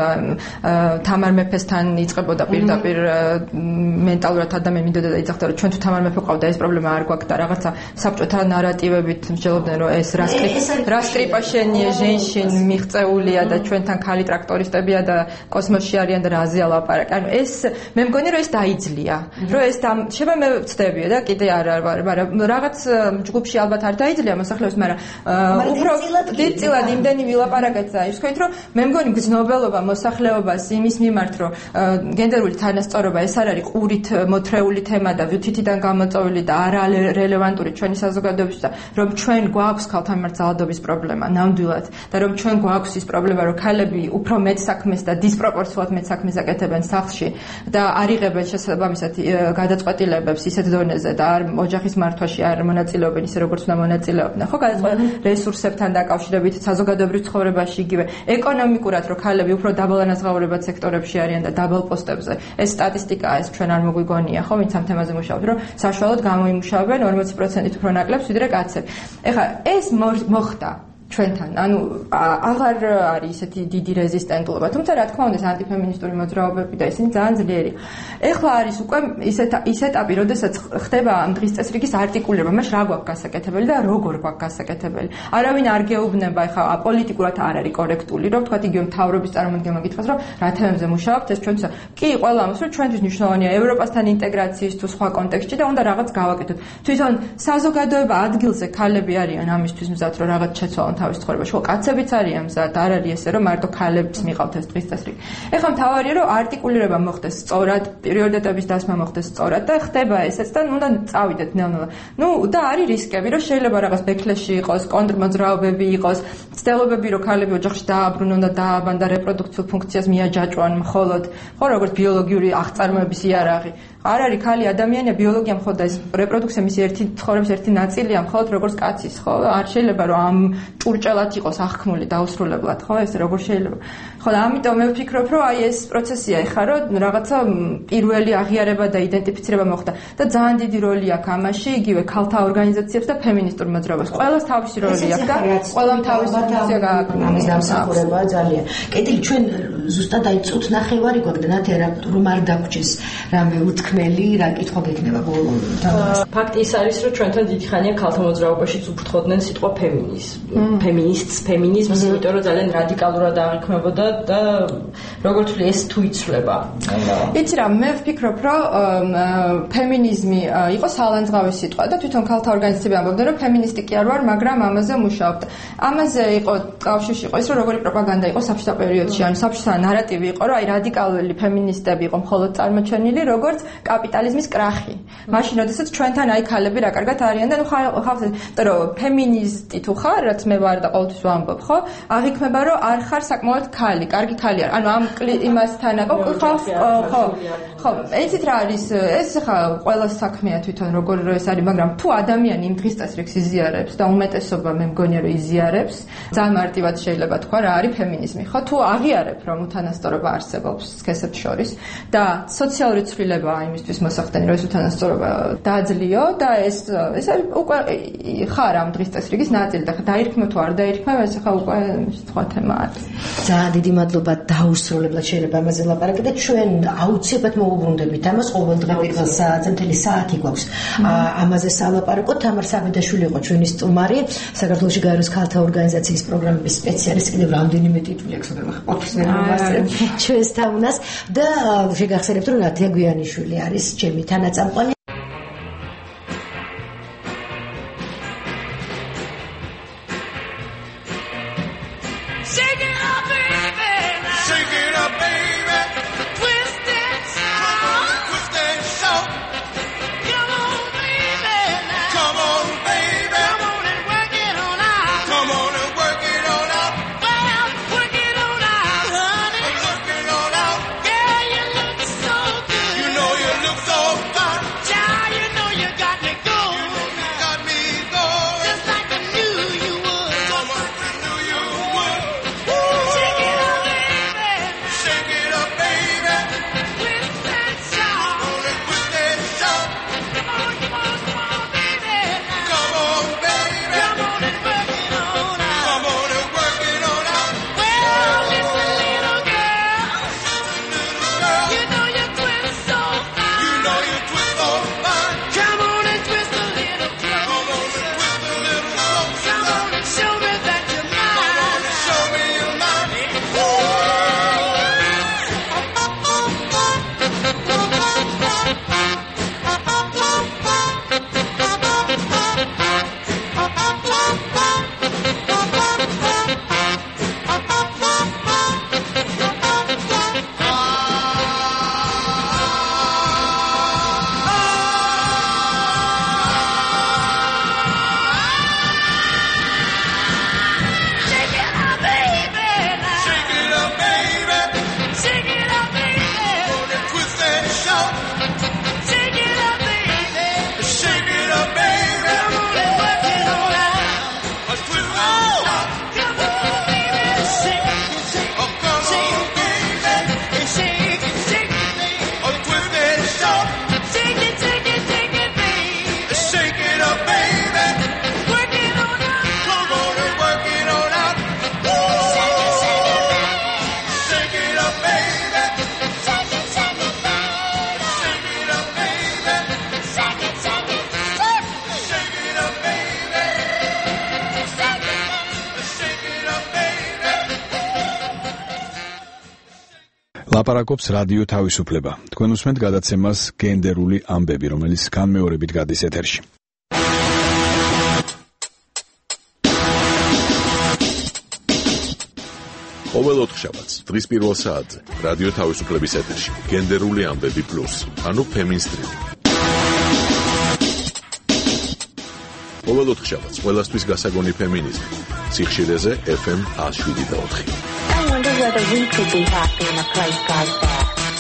თამარ მეფესთან იწყებოდა პირდაპირ მენტალურად ადამიანი მინდოდა და იძახდა რომ ჩვენ თუ თამარ მეფე ყავდა ეს პრობლემა არ გვაქვს და რაღაცა საბჭოთა ნარატივებით მსჯელობდნენ რომ ეს რა რა სკრიპაშენია ჟენში მიღწეულია და ჩვენთან ქალი ტრაქტორისტებია და კოსმოსში არიან და რაზეა ლაპარაკი. ანუ ეს მე მგონი რომ ეს დაიძლია. რომ ეს შეიძლება მე ვწდებიო და კიდე არ არ მაგრამ რაღაც ჯგუფში ალბათ არ დაიძლია მოსახლეობას, მაგრამ უფრო დიდწილად იმდენი ვილაპარაკეთ და ის ვთქვით რომ მე მგონი გზნობელობა მოსახლეობას იმის მიმართ რომ გენდერული თანასწორობა ეს არ არის ყურით მოთრეული თემა და თითიდან გამოწვეული და არა რელევანტური ჩვენი საზოგადოებისთვის და რომ ჩვენ გვაქვს ქალთა მიმართ ძალადობის პრობლემა ნამდვილად და რომ ჩვენ გვაქვს ის პრობლემა რომ ქალები უფრო მეტ საქმეს და დისპროპორციულად მეტ საქმეს აკეთებენ სახლში და არ იღებენ შესაბამისად გადაწყვეტილებებს ისეთ დონეზე და არ ოჯახის მართვაში არ მონაწილეობენ ისე როგორც უნდა მონაწილეობდნენ. ხო, გადაწყვეტილება რესურსებთან დაკავშირებით საზოგადოებრივ ცხოვრებაში იგივე ეკონომიკურად რომ ქალები უფრო დაბალანაზღაურებად სექტორებში არიან და დაბალ პოსტებზე. ეს სტატისტიკაა, ეს ჩვენ არ მოგვიგონია, ხო, ვინც ამ თემაზე მუშაობთ, რომ საშუალოდ გამოიმუშავებენ ორმოცი პროცენტით უფრო ნაკლებს ვიდრე კაცები. ეხლა ეს მოხდა ჩვენთან, ანუ აღარ არის ესეთი დიდი რეზისტენტულობა, თუმცა რა თქმა უნდა ეს ანტიფემინისტური მოძრაობები და ისინი ძალიან ძლიერია. ეხლა არის უკვე ისეთ ის ეტაპი, როდესაც ხდება ამ დღის წესრიგის არტიკულირება, მას რა გვაქვს გასაკეთებელი და როგორ გვაქვს გასაკეთებელი. არავინ არ გეუბნება, ეხლა პოლიტიკურად არ არის კორექტული, რომ თქვა იგივე მთავრობის წარმომადგენელმა გითხრას, რომ რა თემებზე მუშაობთ, ეს ჩვენთვის კი ყველა ამას, რომ ჩვენთვის მნიშვნელოვანია ევროპასთან ინტეგრაციის თუ სხვა კონტექსტში და უნდა რაღაც გავაკეთოთ. თვითონ საზოგადოება ადგილზე ქალები არიან ამისთვის მზად, რომ რაღაც შეცვალონ თავის ცხოვრებაში. ხო, კაცებიც არიან მზად, არ არის ესე, რომ მარტო ქალებს მიყავთ ეს დღის წესრიგი. ეხლა მთავარია, რომ არტიკულირება მოხდეს სწორად, პრიორიტეტების დასმა მოხდეს სწორად და ხდება ესეც და უნდა წავიდეთ ნელ-ნელა. ნუ და არის რისკები, რომ შეიძლება რაღაც ბექლეში იყოს, კონტრმოძრაობები იყოს, ცდილობები, რომ ქალები ოჯახში დააბრუნონ და დააბან და რეპროდუქციულ ფუნქციას მიაჯაჭვან მხოლოდ, ხო, როგორც ბიოლოგიური აღწარმოების იარაღი. არ არის ქალი ადამიანია, ბიოლოგია მხოლოდ ეს რეპროდუქცია მისი ერთი ცხოვრების ერთი ნაწილია, მხოლოდ როგორც კაცის, ხო? არ შეიძლება რომ ამ ჭურჭელად იყოს აღქმული დაუსრულებლად, ხო? ეს როგორ შეიძლება? ხო, ამიტომ მე ვფიქრობ, რომ აი ეს პროცესია ეხლა, რომ რაღაცა პირველი აღიარება და იდენტიფიცირება მოხდა და ძალიან დიდი როლი აქვს ამაში, იგივე ქალთა ორგანიზაციებს და ფემინისტურ მოძრაობას. ყველას თავისი როლი აქვს და ყველამ თავისი ფუნქცია გააჩნია. ამის დამსახურებაა ძალიან. კეთილი, ჩვენ ზუსტად აი წუთ ნახევარი გვაქვს და რა რომ არ დაგვრჩეს რამე უთქმელი, რა კითხვა გექნება ბოლო თამას. ფაქტი ის არის, რომ ჩვენთან დიდი ხანია ქალთა მოძრაობაშიც უფრთხოდნენ სიტყვა ფემინიზმი. ფემინისტს, ფემინიზმს, იმიტომ რომ ძალიან რადიკალურად აღიქმებოდა და როგორც ვთქვი, ეს თუ იცვლება. იცი რა, მე ვფიქრობ, რომ ფემინიზმი იყო სალანძღავი სიტყვა და თვითონ ქალთა ორგანიზაციები ამბობდნენ, რომ ფემინისტი კი არ ვარ, მაგრამ ამაზე მუშაობ. ამაზე იყო კავშირში იყო ის, რომ როგორი პროპაგანდა იყო საბჭოთა პერიოდში, ანუ საბჭოთა ნარატივი იყო, რომ აი რადიკალური ფემინისტები იყო მხოლოდ წარმოჩენილი, როგორც კაპიტალიზმის კრახი. მაშინ, როდესაც ჩვენთან აი ქალები რა კარგად არიან და ნუ ხალხს, იმიტომ რომ ფემინისტი თუ ხარ, რაც მე ვარ და ყოველთვის ვამბობ, ხო? აღიქმება, რომ არ ხარ საკმაოდ ქალი, კარგი ქალი არ. ანუ ამ იმასთან აკო ხო, ხო. ხო, ეცით რა არის, ეს ხა ყველა საქმეა თვითონ როგორ ეს არის, მაგრამ თუ ადამიანი იმ დღის წესრიგს იზიარებს და უმეტესობა მე მგონია რომ იზიარებს, ძალიან მარტივად შეიძლება თქვა რა არის ფემინიზმი, ხო? თუ აღიარებ რომ უთანასწორობა არსებობს სქესებს შორის და სოციალური ცვლილებაა იმისთვის მოსახდენი, რომ ეს უთანასწორობა დააძლიო და ეს ეს უკვე ხარ ამ დღის წესრიგის ნაწილი და დაირქმე თუ არ დაირქმე, ეს ხა უკვე სხვა თემაა. ძალიან დიდი მადლობა დაუსრულებლად შეიძლება ამაზე ლაპარაკი და ჩვენ აუცილებლად მოვუბრუნდებით ამას ყოველ დღე პირველ საათზე მთელი საათი გვაქვს ამაზე სალაპარაკოთ. თამარ სამედაშვილი იყო ჩვენი სტუმარი, საქართველოში გაეროს ქალთა ორგანიზაციის პროგრამების სპეციალისტი, კიდევ რამდენიმე ტიტული აქვს, მაგრამ ყოფის ვერ მოვასწრებ ჩვენს თაუნას და შეგახსენებთ რომ ნათია გვიანიშვილი არის ჩემი თანაწამყვანი. Yeah, you look so good. You know you look so fine. ლაპარაკობს რადიო თავისუფლება. თქვენ უსმენთ გადაცემას გენდერული ამბები, რომელიც განმეორებით გადის ეთერში. ყოველ ოთხშაბათს დღის პირველ საათზე რადიო თავისუფლების ეთერში გენდერული ამბები პლუს, ანუ ფემინსტრიმი. ყოველ ოთხშაბათს ყველასთვის გასაგონი ფემინიზმი. სიხშირეზე ეფ ემ one oh seven point four. I wonder whether we could be happy in a place like that.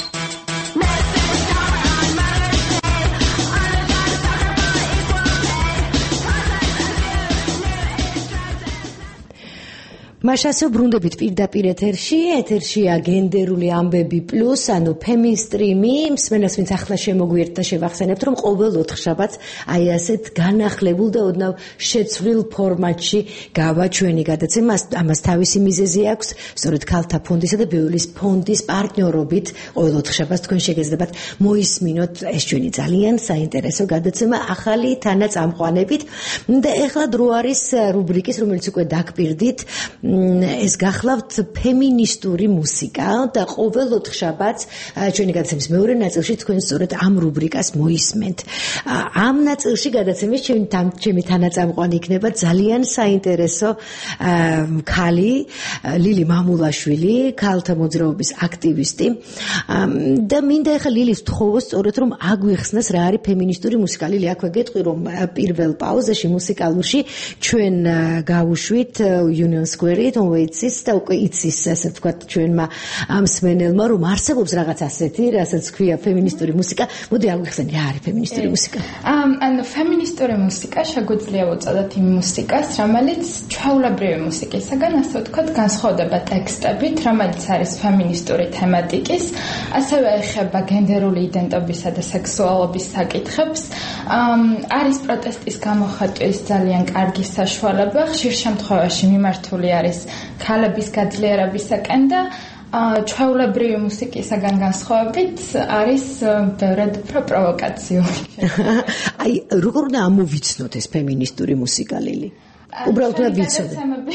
მაშასო ბრუნდებით პირდაპირ ეთერში, ეთერშია გენდერული ამბები პლუს, ანუ ფემინსტრიმი, მსმენელს ვინც ახლა შემოგვიერთდა შევახსენებთ, რომ ყოველ ოთხშაბათს აი ასეთ განახლებულ და ოდნავ შეცვლილ ფორმატში გავა ჩვენი გადაცემა, ამას თავისი მიზეზი აქვს, სწორედ ქალთა ფონდისა და ბეულის ფონდის პარტნიორობით ყოველ ოთხშაბათს თქვენ შეგეძლებათ მოისმინოთ ეს ჩვენი ძალიან საინტერესო გადაცემა ახალი თანაწამყვანებით და ეხლა დრო არის რუბრიკის, რომელიც უკვე დაგპირდით, ეს გახლავთ ფემინისტური მუსიკა და ყოველ ოთხშაბათს ჩვენი გადაცემის მეორე ნაწილში თქვენ სწორედ ამ რუბრიკას მოისმენთ. ამ ნაწილში გადაცემის ჩემი თანაწამყვანი იქნება ძალიან საინტერესო ქალი ლილი მამულაშვილი, ქალთა მოძრაობის აქტივისტი და მინდა ახლა ლილის ვთხოვოს სწორედ რომ აგვიხსნას რა არის ფემინისტური მუსიკა. ლილი, აქვე გეტყვი რომ პირველ პაუზაში მუსიკალურში ჩვენ გავუშვით Union Square თუმცა და უკვე იცის ასე ვთქვათ ჩვენმა მსმენელმა რომ არსებობს რაღაც ასეთი, რასაც ქვია ფემინისტური მუსიკა. მოდი აგვიხსენე რა არის ფემინისტური მუსიკა. ანუ ფემინისტური მუსიკა შეგვიძლია უწოდოთ იმ მუსიკას, რომელიც ჩვეულებრივი მუსიკისაგან ასე ვთქვათ განსხვავდება ტექსტებით, რომელიც არის ფემინისტური თემატიკის, ასევე ეხება გენდერული იდენტობისა და სექსუალობის საკითხებს. არის პროტესტის გამოხატვის ძალიან კარგი საშუალება, ხშირ შემთხვევაში მიმართული არის ქალების გაძლიერებისაკენ და ჩვეულებრივი მუსიკისაგან განსხვავებით არის ბევრად უფრო პროვოკაციული. აი, როგორ უნდა ამოვიცნოთ ეს ფემინისტური მუსიკა, ლილი? უბრალოდ უნდა ვიცოდე.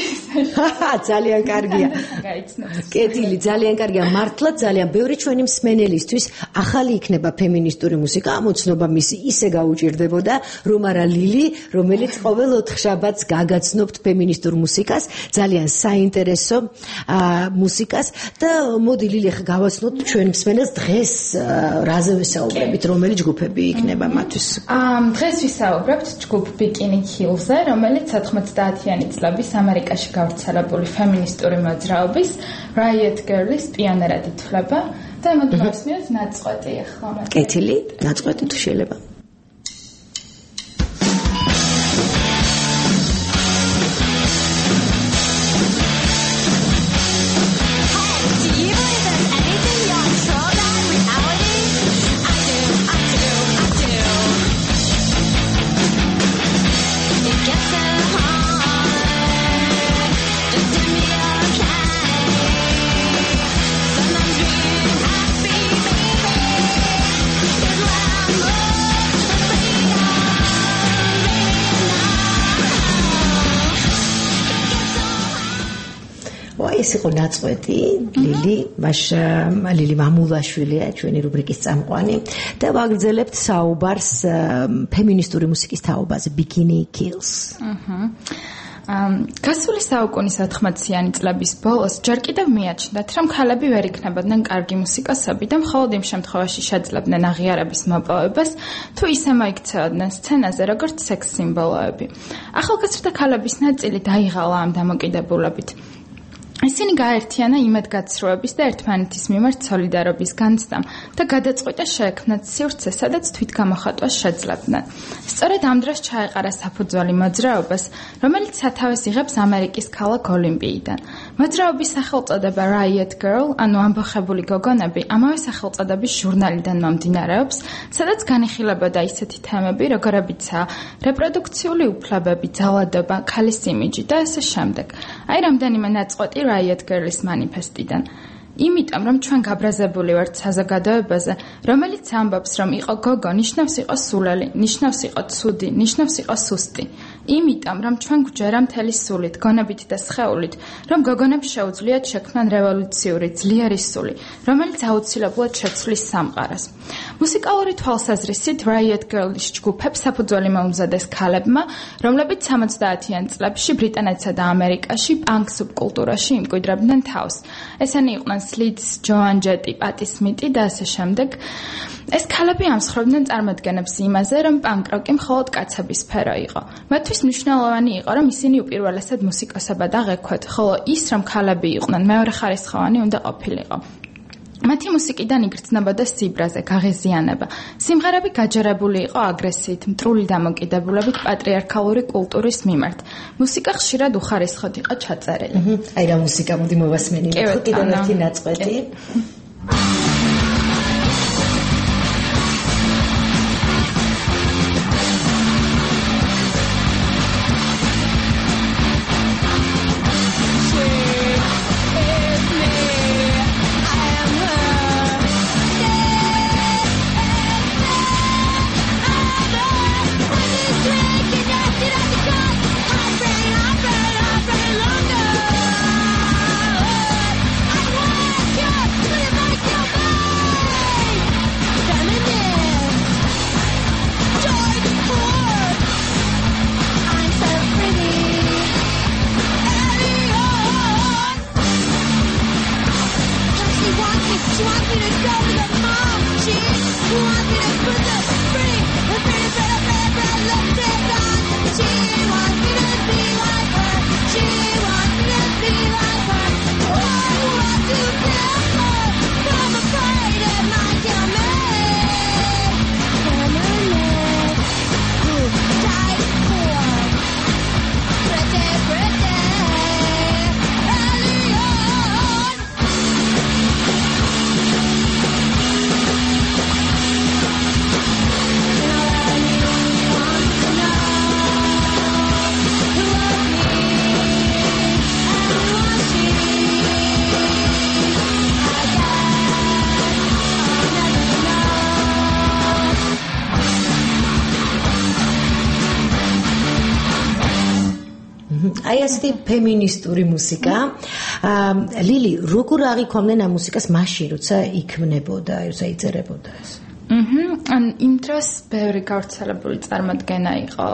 ძალიან კარგია. კეთილი, ძალიან კარგია. მართლა ძალიან ბევრი ჩვენი მსმენელისთვის ახალი იქნება ფემინისტური მუსიკა. ამოცნობა მისი ისე გაუჭირდებოდა, რომ არა ლილი, რომელიც ყოველ ოთხშაბათს გაგაცნობთ ფემინისტურ მუსიკას, ძალიან საინტერესო მუსიკას და მოდი ლილი ახლა გავაცნოთ ჩვენ მსმენელს დღეს რაზე ვისაუბრებით, რომელი ჯგუფები იქნება მათთვის? დღეს ვისაუბრებთ ჯგუფ Bikini Killsზე, რომელიც ათიანი წლების ამერიკაში გავრცელებული ფემინისტური მოძრაობის Riot Girls პიონერად ითვლება და მოდი მოვისმინოთ ნაწყვეტი ახლა. კეთილი, ნაწყვეტი თუ შეიძლება. ეს იყო ნაწყვეტი ლილი, მაშა ლილი მამულაშვილია ჩვენი რუბრიკის წამყვანი და ვაგრძელებთ საუბარს ფემინისტური მუსიკის თაობაზე Bikini Kills. აჰა. გასული საუკუნის ოთხმოციანი წლების ბოლოს ჯერ კიდევ მიაჩნდათ, რომ ქალები ვერ იქნებოდნენ კარგი მუსიკოსები და მხოლოდ იმ შემთხვევაში შეძლებდნენ აღიარების მოპოვებას, თუ ისე მოიქცეოდნენ სცენაზე როგორც სექს სიმბოლოები. ახალგაზრდა ქალების ნაწილი დაიღალა ამ დამოკიდებულებით. ისინი გაერთიანა იმედგაცრუების და ერთმანეთის მიმართ სოლიდარობის განცდამ და გადაწყვიტა შეექმნათ სივრცე, სადაც თვითგამოხატვას შეძლებდნენ. სწორედ ამ დროს ჩაეყარა საფუძველი მოძრაობას, რომელიც სათავეს იღებს ამერიკის ქალაქ ოლიმპიიდან. მოძრაობის სახელწოდება Riot Girl, ანუ ამბოხებული გოგონები, ამავე სახელწოდების ჟურნალიდან მომდინარეობს, სადაც განიხილებოდა ისეთი თემები, როგორებიცაა რეპროდუქციული უფლებები, ძალადობა, ქალის იმიჯი და ასე შემდეგ. აი რამდენიმე ნაწყვეტი Riot Girls manifestიდან. იმიტომ რომ ჩვენ გაბრაზებული ვართ საზოგადოებაზე, რომელიც ამბობს, რომ იყო გოგო ნიშნავს იყო სულელი, ნიშნავს იყო ცუდი, ნიშნავს იყო სუსტი. იმიტომ რომ ჩვენ გვჯერა მთელი სულით, გონებით და სხეულით, რომ გოგონებს შეუძლიათ შექმნან რევოლუციური ძლიერი სული, რომელიც აუცილებლად შეცვლის სამყაროს. მუსიკალური თვალსაზრისით Riot Girls ჯგუფებს საფუძველი მოუმზადეს ქალებმა, რომლებიც სამოცდაათიან წლებში ბრიტანეთსა და ამერიკაში პანკ სუბკულტურაში იმკვიდრებდნენ თავს. ესენი იყვნენ Slits, Joan Jett, Patti Smith და ასე შემდეგ. ეს ქალები ამსხრობდნენ წარმოდგენებს იმაზე, რომ პანკ როკი მხოლოდ კაცების სფერო იყო. მათთვის მნიშვნელოვანი იყო, რომ ისინი უპირველესად მუსიკოსებად აღექვათ, ხოლო ის, რომ ქალები იყვნენ მეორეხარისხოვანი უნდა ყოფილიყო. მათი მუსიკიდან იგრძნობოდა სიბრაზე, გაღიზიანება. სიმღერები გაჯერებული იყო აგრესიით, მტრული დამოკიდებულებით პატრიარქალური კულტურის მიმართ. მუსიკა ხშირად უხარისხოდ იყო ჩაწერილი. აი რა მუსიკა მოდი მოვასმენინოთ. კიდევ ერთი ნაწყვეტი. აი ასეთი ფემინისტური მუსიკა. ლილი, როგორ აღიქვამდნენ ამ მუსიკას მაშინ, როცა იქმნებოდა, როცა იწერებოდა ეს? აჰა, ან იმ დროს ბევრი გავრცელებული წარმოდგენა იყო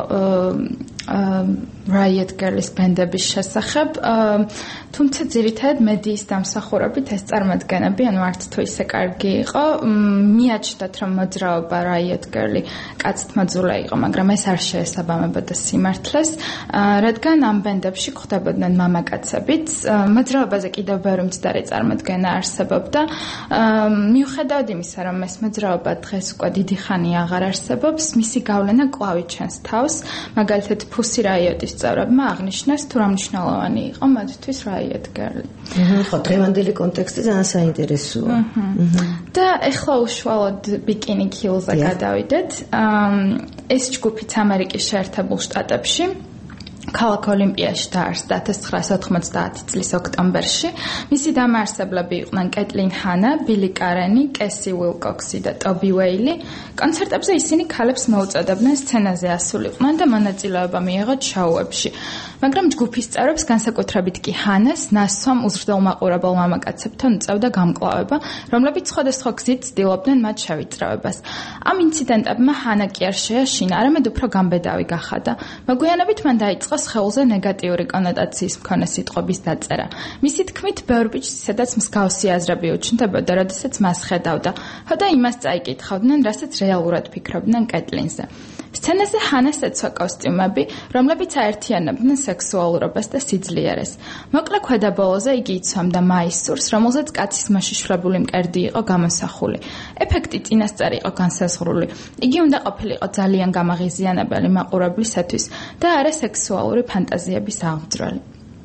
Riot Girls ბენდების შესახებ, თუმცა ძირითადად მედიის დამსახურებით ეს წარმოდგენები, ანუ არც თუ ისე კარგი იყო, მიაჩნდათ, რომ მოძრაობა Riot Girl-ი კაცთმოძულე იყო, მაგრამ ეს არ შეესაბამებოდა სიმართლეს, რადგან ამ ბენდებში გვხვდებოდნენ მამაკაცებიც, მოძრაობაზე კიდევ ბევრი მცდარი წარმოდგენა არსებობდა, მიუხედავად იმისა, რომ ეს მოძრაობა დღეს უკვე დიდი ხანი აღარ არსებობს, მისი გავლენა კვლავ იჩენს თავს, მაგალითად Pussy Riot-ის წევრებმა აღნიშნეს, თუ რა მნიშვნელოვანი იყო მათთვის Riot Girl. ხო, დღევანდელი კონტექსტი ძალიან საინტერესოა. და ეხლა უშუალოდ Bikini Kill-ზე გადავიდეთ. ეს ჯგუფიც ამერიკის შეერთებულ შტატებში ქალაქ ოლიმპიაში დაარსდა ათას ცხრაას ოთხმოცდაათი წლის ოქტომბერში. მისი დამაარსებლები იყვნენ კეტლინ ჰანა, ბილი კარენი, კესი უილკოქსი და ტობი ვეილი. კონცერტებზე ისინი ქალებს მოუწოდებდნენ სცენაზე ასულიყვნენ და მონაწილეობა მიიღოთ შოუებში. მაგრამ ჯგუფის წევრებს, განსაკუთრებით კი ჰანას, ნასვამ უზრდელმაყურებელ მამაკაცებთან უწევდა გამკლავება, რომლებიც სხვადასხვა გზით ცდილობდნენ მათ შევიწროებას. ამ ინციდენტებმა ჰანა კი არ შეაშინა, არამედ უფრო გამბედავი გახადა. მოგვიანებით მან დაიწყო სხეულზე ნეგატიური კონოტაციის მქონე სიტყვების დაწერა. მისი თქმით, ბევრ ბიჭს სადაც მსგავსი აზრები უჩნდებოდა, როდესაც მას ხედავდა, ხო და იმას წაიკითხავდნენ, რასაც რეალურად ფიქრობდნენ კეტლინზე. სცენაზე ჰანას ეცვა კოსტიუმები, რომლებიც აერთიანებდნენ სექსუალურობას და სიძლიერეს. მოკლე ქვედაბოლოზე იგი იცვამდა მაისურს, რომელზეც კაცის მოშიშვლებული მკერდი იყო გამოსახული. ეფექტი წინასწარ იყო განსაზღვრული. იგი უნდა ყოფილიყო ძალიან გამაღიზიანებელი მაყურებლისათვის და არა სექსუალური ფანტაზიების აღძვრელი.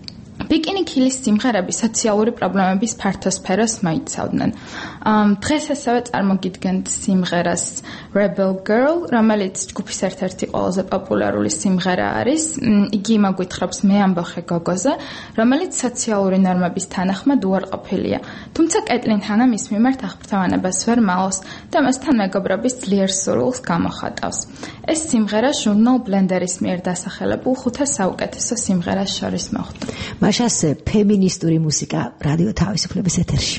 ბიკინი ქილის სიმღერები სოციალური პრობლემების ფართო სფეროს მოიცავდნენ. დღეს ასევე წარმოგიდგენთ სიმღერას Rebel Girl, რომელიც ჯგუფის ერთ-ერთი ყველაზე პოპულარული სიმღერა არის. იგი მოგვითხრობს მე ამბოხე გოგოზე, რომელიც სოციალური ნორმების თანახმად უარყოფილია. თუმცა კეტლინ ჰანა მის მიმართ აღფრთოვანებას ვერ მაოს და მასთან მეგობრობის ძლიერ სურვილს გამოხატავს. ეს სიმღერა ჟურნალ Blender-ის მიერ დასახელებულ ხუთას საუკეთესო სიმღერას შორის მოხვდა. მაშას ფემინისტური მუსიკა რადიო თავისუფლების ეთერში.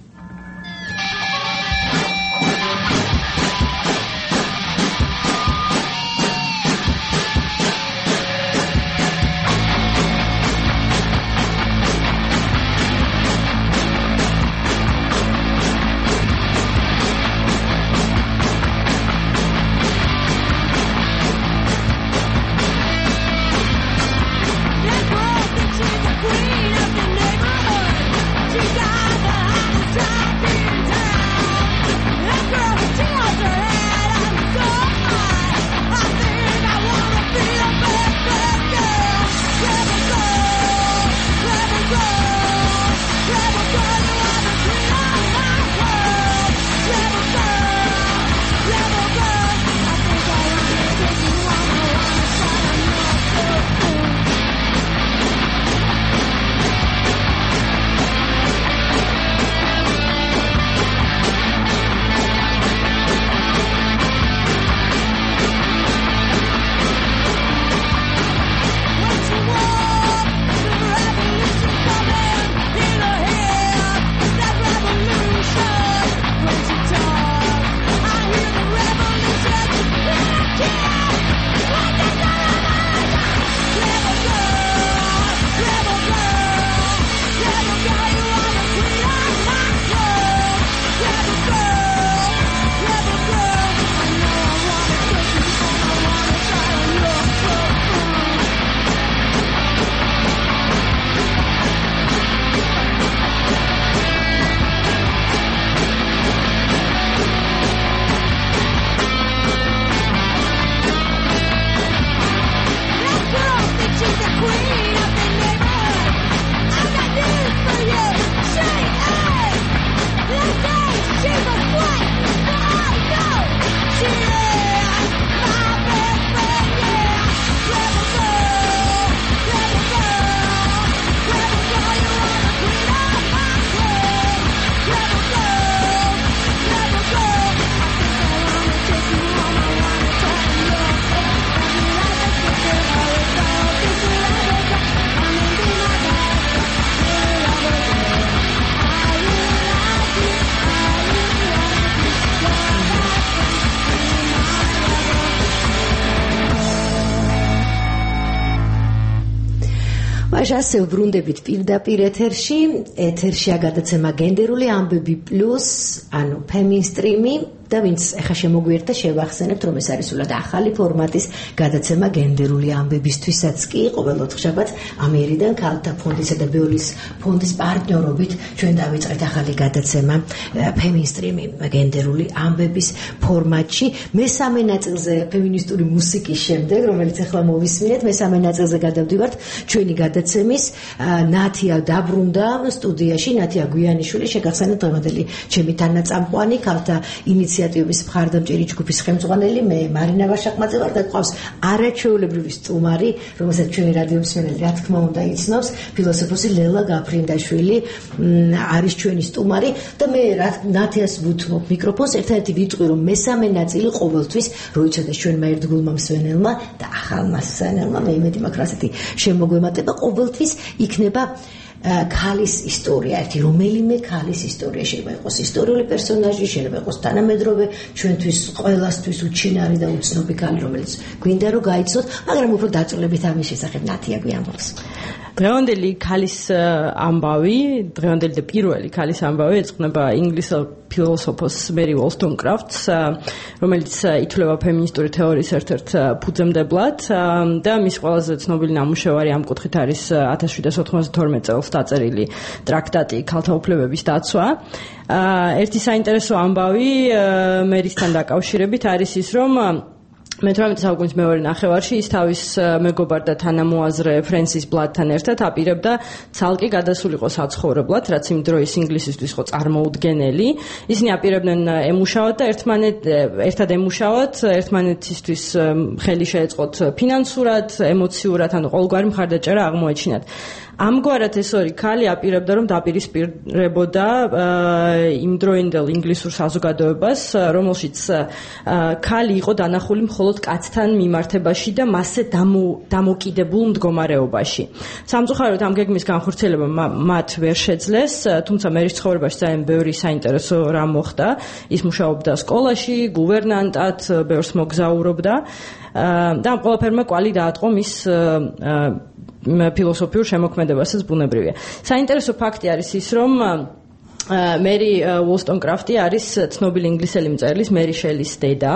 ასე ვბრუნდებით პირდაპირ ეთერში, ეთერშია გადაცემა გენდერული ამბები პლუს, ანუ ფემინსტრიმი და ვინც ახლა შემოგვიერთდა შევახსენებთ, რომ ეს არის სულად ახალი ფორმატის გადაცემა გენდერული ამბებისთვისაც კი ყოველ ოთხშაბათს ამიერიდან ქალთა ფონდისა და ბეოლის ფონდის პარტნიორობით ჩვენ დავიწყეთ ახალი გადაცემა ფემინსტრიმი გენდერული ამბების ფორმატში. მესამე ნაწილზე ფემინისტური მუსიკის შემდეგ, რომელიც ახლა მოვისმინეთ, მესამე ნაწილზე გადავდივართ ჩვენი გადაცემის ნათია დაბრუნდა სტუდიაში, ნათია გვიანიშვილი, შეგახსენებთ დღევანდელი ჩემი თანაწამყვანი ქალთა ინიციატივის მხარდამჭერი ჯგუფის ხელმძღვანელი, მე მარინა ვაშაკმაძე ვარ და გვყავს არაჩვეულებრივი სტუმარი, რომელსაც ჩვენი რადიო მსმენელი რა თქმა უნდა იცნობს, ფილოსოფოსი ლელა გაფრინდაშვილი არის ჩვენი სტუმარი და მე ნათიას ვუთმობ მიკროფონს, ერთადერთი ვიტყვი, რომ მესამე ნაწილი ყოველთვის როიცოდეს ჩვენმა ერთგულმა მსმენელმა და ახალმა მსმენელმა, მე იმედი მაქვს ასეთი შემოგვემატება, ყოველთვის იქნება ქალის ისტორია, ერთი რომელიმე ქალის ისტორია, შეიძლება იყოს ისტორიული პერსონაჟი, შეიძლება იყოს თანამედროვე, ჩვენთვის ყველასთვის უჩინარი და უცნობი ქალი, რომელიც გვინდა რომ გაიცნოთ, მაგრამ უფრო დაწვრილებით ამის შესახებ ნათია გვიამბობს. დღევანდელი ქალის ამბავი, დღევანდელი და პირველი ქალის ამბავი ეძღვნება ინგლისელ ფილოსოფოს მერი ვოლსტონკრაფტს, რომელიც ითვლება ფემინისტური თეორიის ერთ-ერთ ფუძემდებლად და მის ყველაზე ცნობილი ნამუშევარი ამ კუთხით არის ათას შვიდსათ ოთხმოცდათორმეტ წელს დაწერილი ტრაქტატი ქალთა უფლებების დაცვა. ერთი საინტერესო ამბავი მერისთან დაკავშირებით არის ის, რომ მეთვრამეტე საუკუნის მეორე ნახევარში ის თავის მეგობარ და თანამოაზრე ფრენსის ბლადთან ერთად აპირებდა ცალკე გადასულიყო საცხოვრებლად, რაც იმ დროის ინგლისისთვის იყო წარმოუდგენელი. ისინი აპირებდნენ ემუშაოთ და ერთმანეთ ერთად ემუშაოთ, ერთმანეთისთვის ხელი შეეწყოთ ფინანსურად, ემოციურად, ანუ ყოველგვარი მხარდაჭერა აღმოეჩინათ. ამგვარად ეს ორი ქალი აპირებდა რომ დაპირისპირებოდა იმდროინდელ ინგლისურ საზოგადოებას, რომელშიც ქალი იყო დანახული მხოლოდ კაცთან მიმართებაში და მასზე დამოკიდებულ მდგომარეობაში. სამწუხაროდ ამ გეგმის განხორციელება მათ ვერ შეძლეს, თუმცა მერის ცხოვრებაში ძალიან ბევრი საინტერესო რამ მოხდა. ის მუშაობდა სკოლაში, გუვერნანტად, ბევრს მოგზაურობდა და ამ ყველაფერმა კვალი დაატყო მის ფილოსოფიურ შემოქმედებასაც ბუნებრივია. საინტერესო ფაქტი არის ის, რომ მერი უოლსტონკრაფტი არის ცნობილი ინგლისელი მწერლის მერი შელის დედა,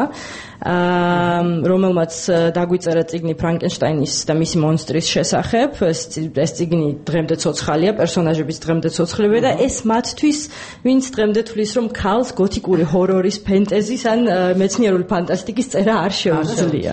რომელმაც დაგვიწერა წიგნი ფრანკენშტაინის და მისი მონსტრის შესახებ. ეს წიგნი დღემდე ცოცხალია, პერსონაჟების დღემდე ცოცხლებია და ეს მათთვის, ვინც დღემდე თვლის, რომ ქალს გოთიკური ჰორორის, ფენტეზის ან მეცნიერული ფანტასტიკის წერა არ შეუძლია.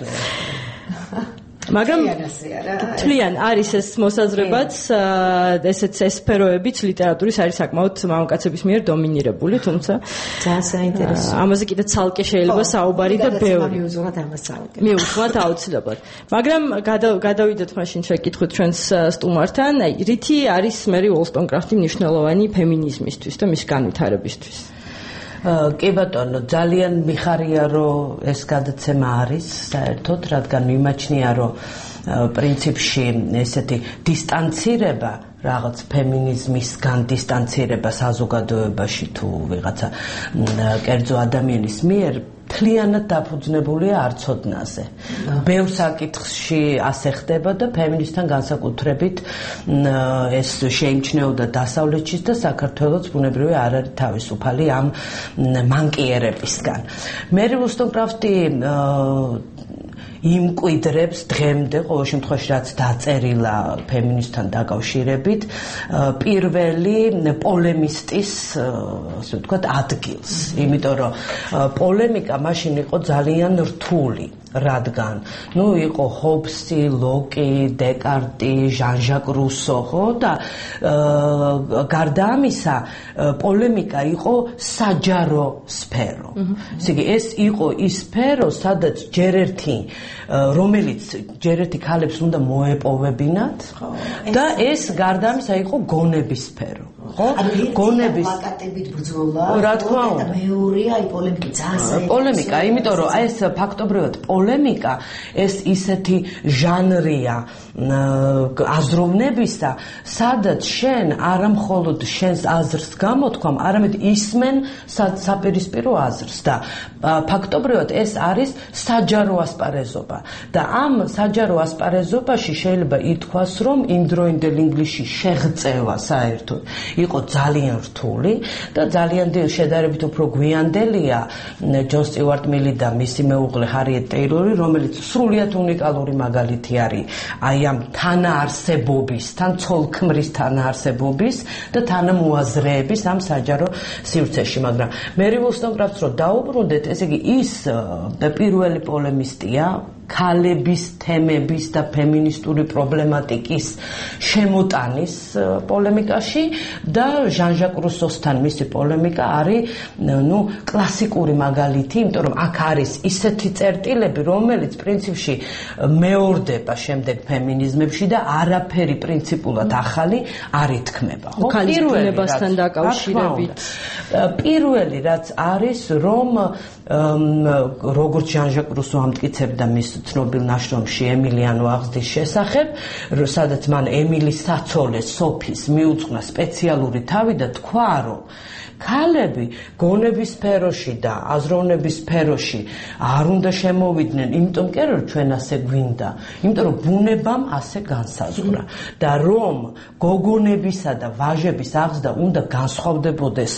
მაგრამ თვლიან არის ეს მოსაზრებაც, ესეც სფეროებიც ლიტერატურის არის საკმაოდ მამაკაცების მიერ დომინირებული, თუმცა ძალიან საინტერესოა. ამაზე კიდე ცალკე შეიძლება საუბარი და ბევრი. მიუძღოთ ამას ცალკე. მიუძღოთ აუცილებლად. მაგრამ გადავიდეთ მაშინ შეკითხვით ჩვენს სტუმართან, რითი არის მერი უოლსტონკრაფტი მნიშვნელოვანი ფემინიზმისთვის და მის განვითარებისთვის? კი ბატონო, ძალიან მიხარია, რომ ეს გადაცემა არის საერთოდ, რადგან მიმაჩნია, რომ პრინციპში ესეთი დისტანცირება რაღაც ფემინიზმისგან დისტანცირება საზოგადოებაში თუ ვიღაცა კერძო ადამიანის მიერ მთლიანად დაფუძნებულია არცოდნაზე. ბევრ საკითხში ასე ხდება და ფემინისტთან განსაკუთრებით ეს შეიმჩნეოდა დასავლეთში და საქართველოს ბუნებრივი არ არის თავისუფალი ამ მანკიერებისგან. მერი უოლსტონკრაფტი იმკვიდრებს დღემდე ყოველ შემთხვევაში რაც დაწერილა ფემინისტთან დაკავშირებით პირველი პოლემისტის ასე ვთქვათ ადგილს, იმიტომ რომ პოლემიკა მაშინ იყო ძალიან რთული, რადგან ნუ იყო ჰობსი, ლოკი, დეკარტი, ჟან-ჟაკ რუსო, ხო და გარდა ამისა პოლემიკა იყო საჯარო სფერო. ესე იგი ეს იყო ის სფერო, სადაც ჯერ ერთი რომელიც ჯერ ერთი ქალებს უნდა მოეპოვებინათ და ეს გარდა ამისა იყო გონების სფერო. ხო? გონების პლაკატებით ბრძოლა. რა თქმა უნდა. და მეორეა აი პოლემიკა ძალიან პოლემიკა, იმიტომ რომ ეს ფაქტობრივად პოლემიკა ეს ისეთი ჟანრია აზროვნებისა, სადაც შენ არა მხოლოდ შენს აზრს გამოთქვამ, არამედ ისმენ საპირისპირო აზრს და ფაქტობრივად ეს არის საჯარო ასპარეზობა და ამ საჯარო ასპარეზობაში შეიძლება ითქვას, რომ იმდროინდელ ინგლისში შეღწევა საერთოდ იყო ძალიან რთული და ძალიან შედარებით უფრო გვიანდელია ჯონ სტიუარტ მილი და მისი მეუღლე ჰარიეტ ტეილორი, რომელიც სრულიად უნიკალური მაგალითი არის აი ამ თანაარსებობის, თან ცოლქმრის თანაარსებობის და თანამოაზრეების ამ საჯარო სივრცეში, მაგრამ მერი უოლსტონკრაფტს რო დაუბრუნდეთ, ესე იგი ის პირველი პოლემისტია ქალების თემების და ფემინისტური პრობლემატიკის შემოტანის პოლემიკაში და ჟან-ჟაკ რუსოსთან მისი პოლემიკა არის ნუ კლასიკური მაგალითი, იმიტომ რომ აქ არის ისეთი წერტილები, რომელიც პრინციპში მეორდება შემდეგ ფემინიზმებში და არაფერი პრინციპულად ახალი არ ითქმება. ხო, ქალისფრენებასთან დაკავშირებით. პირველი რაც არის, რომ როგორც ჟან-ჟაკ რუსო ამტკიცებდა მის ცნობილ ნაშრომში ემილიანო აღზრდის შესახებ, სადაც მან ემილის საცოლე სოფის მიუძღვნა სპეციალური თავი და თქვა, რომ ქალები გონების სფეროში და აზროვნების სფეროში არ უნდა შემოვიდნენ, იმიტომ კი რომ ჩვენ ასე გვინდა, იმიტომ რომ ბუნებამ ასე განსაზღვრა და რომ გოგონებისა და ვაჟების აღზრდა უნდა განსხვავდებოდეს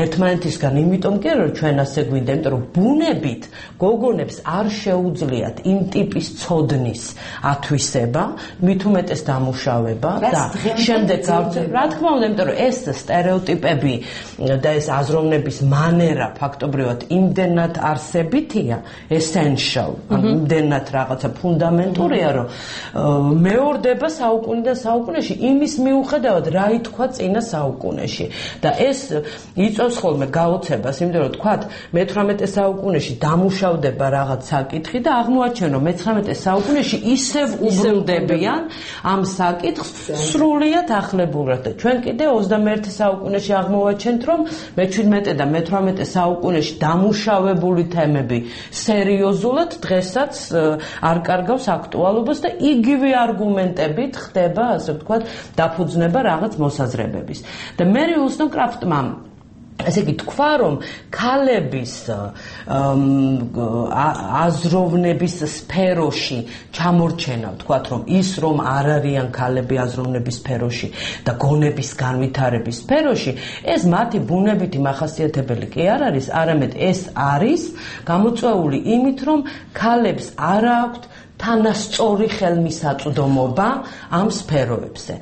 ერთმანეთისგან, იმიტომ კი რომ ჩვენ ასე გვინდა, იმიტომ რომ ბუნებით გოგონებს არ შეუძლიათ იმ ტიპის ცოდნის ათვისება, მით უმეტეს დამუშავება და შემდეგ გავრცელება. Რა თქმა უნდა, იმიტომ რომ ეს სტერეოტიპები და ეს აზროვნების მანერა ფაქტობრივად იმდენად არსებითია, essential, იმდენად რაღაცა ფუნდამენტურია, რომ მეორდება საუკუნიდან საუკუნეში იმის მიუხედავად, რა ითქვა წინა საუკუნეში. და ეს იწვევს ხოლმე გაოცებას, იმიტომ რომ თქვათ მეთვრამეტე საუკუნეში დამუშავდება რაღაც საკითხი და აღმოაჩენ რომ მეცხრამეტე საუკუნეში ისევ უბრუნდებიან ამ საკითხს სრულიად ახლებურად და ჩვენ კიდე ოცდამეერთე საუკუნეში აღმოვაჩენთ რომ მეჩვიდმეტე და მეთვრამეტე საუკუნეში დამუშავებული თემები სერიოზულად დღესაც არ კარგავს აქტუალობას და იგივე არგუმენტებით ხდება ასე ვთქვათ დაფუძნება რაღაც მოსაზრებების და მერი უზნოკრაფტმა ესე იგი თქვა რომ ქალების აზროვნების სფეროში ჩამორჩენა ვთქვათ რომ ის რომ არ არიან ქალები აზროვნების სფეროში და გონების განვითარების სფეროში ეს მათი ბუნებითი მახასიათებელი კი არ არის არამედ ეს არის გამოწვეული იმით რომ ქალებს არ აქვთ თანასწორი ხელმისაწვდომობა ამ სფეროებზე.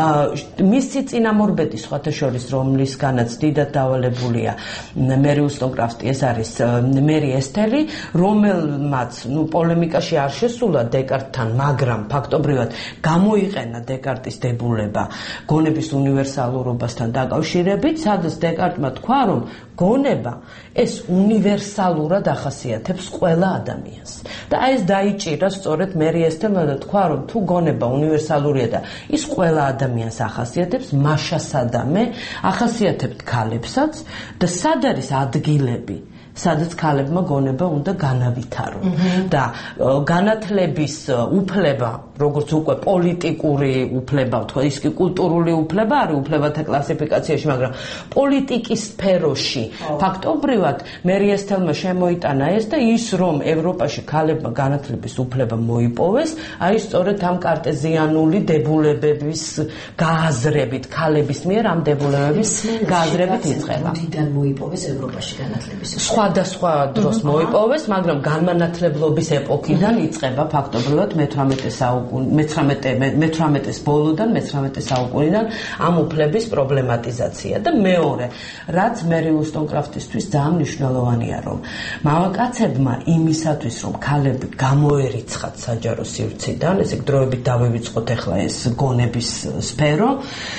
მისი წინამორბედი სხვათა შორის რომლისგანაც დიდად დავალებულია მერი უზნოკრაფტი ეს არის მერი ესტელი, რომელმაც ნუ პოლემიკაში არ შესულა დეკარტთან, მაგრამ ფაქტობრივად გამოიყენა დეკარტის დებულება გონების უნივერსალურობასთან დაკავშირებით, სადაც დეკარტმა თქვა, რომ გონება ეს უნივერსალურად ახასიათებს ყველა ადამიანს. და ეს დაიჭირა სწორედ მერი ესტელმა და თქვა, რომ თუ გონება უნივერსალურია და ის ყველა ადამიანს ახასიათებს, მაშასადამე ახასიათებთ ქალებსაც და სად არის ადგილები სადაც ქალებმა გონება უნდა განავითარონ და განათლების უფლება როგორც უკვე პოლიტიკური უფლება ვთქვა ის კი კულტურული უფლება არის უფლებათა კლასიფიკაციაში მაგრამ პოლიტიკის სფეროში ფაქტობრივად მერი ესტელმა შემოიტანა ეს და ის რომ ევროპაში ქალებმა განათლების უფლება მოიპოვეს აი სწორედ ამ კარტეზიანული დებულებების გააზრებით ქალების მიერ ამ დებულებების გააზრებით იწყება მოდიდან მოიპოვეს ევროპაში განათლების სხვადასხვა დროს მოიპოვეს, მაგრამ განმანათლებლობის ეპოქიდან იწყება ფაქტობრივად მეთვრამეტე საუკუნე, მეთვრამეტეს ბოლოდან, მეთვრამეტე საუკუნიდან ამ უფლების პრობლემატიზაცია და მეორე, რაც მერი უზნოკრაფტისთვის ძალიან მნიშვნელოვანია, რომ მამაკაცებმა იმისათვის, რომ ქალები გამოერიცხათ საჯარო სივრციდან, ესე დროებით დავივიწყოთ ახლა ეს გონების სფერო,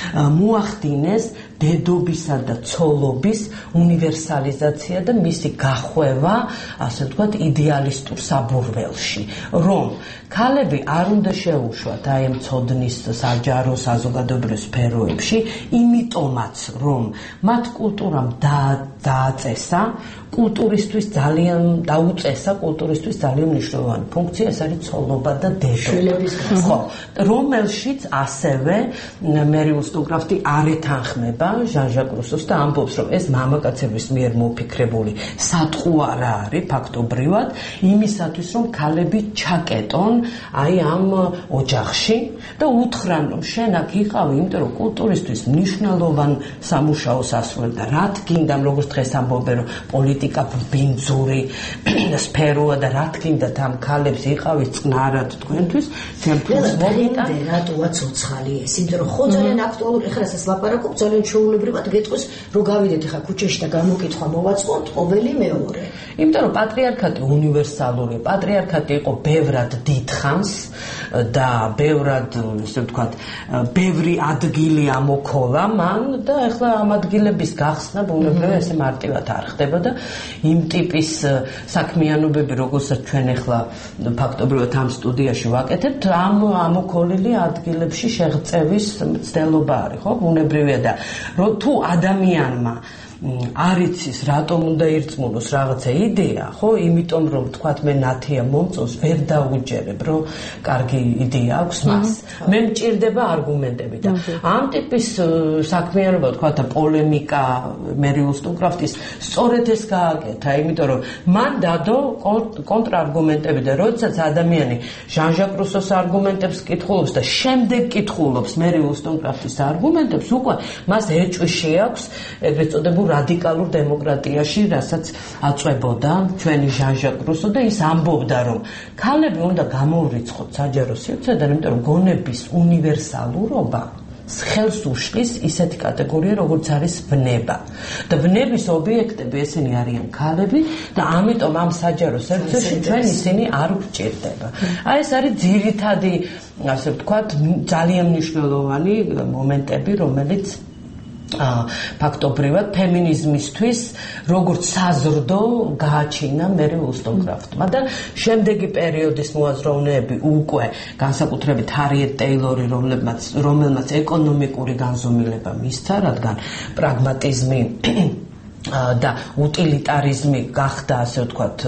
მოახდინეს დედობისა და ცოლობის უნივერსალიზაცია და მისი გახვევა, ასე ვთქვათ, იდეალისტურ საბურველში, რომ ქალები არ უნდა შეუშვათ აი ამ ცოდნის საჯარო საზოგადოებრივ სფეროებში, იმიტომაც რომ მათ კულტურამ დააწესა, კულტურისთვის ძალიან დაუწესა, კულტურისთვის ძალიან მნიშვნელოვანი ფუნქცია, ეს არის ცოლობა და დედობა. ხო, რომელშიც ასევე მერი უზნოკრაფტი არ ეთანხმება ჟან-ჟაკ რუსოს და ამბობს, რომ ეს მამაკაცების მიერ მოფიქრებული სატყუ არ არის ფაქტობრივად იმისათვის, რომ ქალები ჩაკეტონ აი ამ ოჯახში და უთხრან, რომ შენ აქ იყავი, იმიტომ რომ კულტურისთვის მნიშვნელოვან სამუშაოს ასრულებდა. რა თქინდა, როგორც დღეს ამბობენ, რომ პოლიტიკა ბინძური სფეროა და რა თქინდათ ამ ქალებს იყავით წყნარად თქვენთვის, ჩემთვის ლოგიკა რატოა ცოცხალი ეს, იმიტომ რომ ხო ძალიან აქტუალური, ეხლა ეს ლაპარაკობ ძალიან ჩვეულებრივად გეტყვის, რომ გავიდეთ ეხლა ქუჩაში და გამოკითხვა მოვაწყოთ ყოველი მეორე. იმიტომ რომ პატრიარქატი უნივერსალურია, პატრიარქატი იყო ბევრად დიდხანს და ბევრად, ესე ვთქვათ, ბევრი ადგილი ამოქოლა მან და ეხლა ამ ადგილების გახსნა ბუნებრივია ესე მარტივად არ ხდება და იმ ტიპის საქმიანობები, როგორცაც ჩვენ ეხლა ფაქტობრივად ამ სტუდიაში ვაკეთებთ, ამ ამოქოლილი ადგილებში შეღწევის მცდელობა არის, ხო? ბუნებრივია და რომ თუ ადამიანმა არ იცის რატომ უნდა ირწმუნოს რაღაცა იდეა, ხო? იმიტომ რომ თქვათ მე ნათია მომწონს, ვერ დაუჯერებ, რომ კარგი იდეა აქვს მას. მე მჭირდება არგუმენტები და ამ ტიპის საქმიანობა, თქვათ და პოლემიკა მერი უზნოკრაფტის სწორედ ეს გააკეთა, იმიტომ რომ მან დადო კონტრარგუმენტები და როდესაც ადამიანი ჟან-ჟაკ რუსოს არგუმენტებს კითხულობს და შემდეგ კითხულობს მერი უზნოკრაფტის არგუმენტებს, უკვე მას ეჭვი შეაქვს ეგრეთ წოდებულ რადიკალურ დემოკრატიაში, რასაც აწვებოდა ჩვენი ჟან-ჟაკ რუსო და ის ამბობდა, რომ ქალები უნდა გამოურიცხოთ საჯარო სივრცედან, იმიტომ რომ გონების უნივერსალურობა ხელს უშლის ისეთი კატეგორია, როგორც არის ბნება. და ბნების ობიექტები ესენი არიან ქალები და ამიტომ ამ საჯარო სივრცეში ჩვენ ისინი არ გვჭირდება. აი ეს არის ძირითადი, ასე ვთქვათ, ძალიან მნიშვნელოვანი მომენტები, რომელიც ფაქტობრივად ფემინიზმისთვის როგორც საზრდო გააჩინა მერე ვოლსტონკრაფტმა და შემდეგი პერიოდის მოაზროვნეები უკვე განსაკუთრებით ჰარიეტ ტეილორი, რომელმაც რომელმაც ეკონომიკური განზომილება მისცა, რადგან პრაგმატიზმი და უტილიტარიზმი გახდა, ასე ვთქვათ,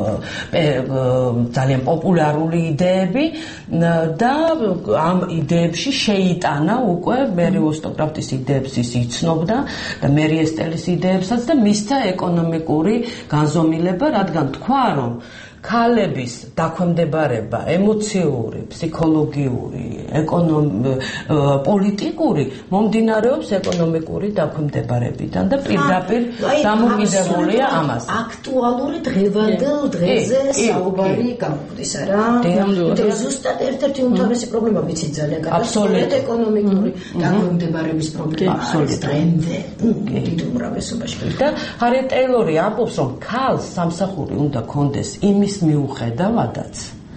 ძალიან პოპულარული იდეები და ამ იდეებში შეიტანა უკვე მერი ვოლსტონკრაფტის იდეებს ის იცნობდა და მერი ესტელის იდეებსაც და მისცა ეკონომიკური განზომილება, რადგან თქვა, რომ ქალების დაქვემდებარება ემოციური, ფსიქოლოგიური, პოლიტიკური მომდინარეობს ეკონომიკური დაქვემდებარებიდან და პირდაპირ დამოკიდებულია ამას. აქტუალური დღევანდელ დღეზე საუბარი გამოდის რა. იმიტომ ზუსტად ერთ-ერთი უმთავრესი პრობლემა ვიცით ძალიან კარგად ეკონომიკური დაქვემდებარების პრობლემა არის დღემდე დიდ უმრავლესობაში. და ჰარიეტ ტეილორი ამბობს, რომ ქალს სამსახური უნდა კონდეს იმის მიუხედავადაც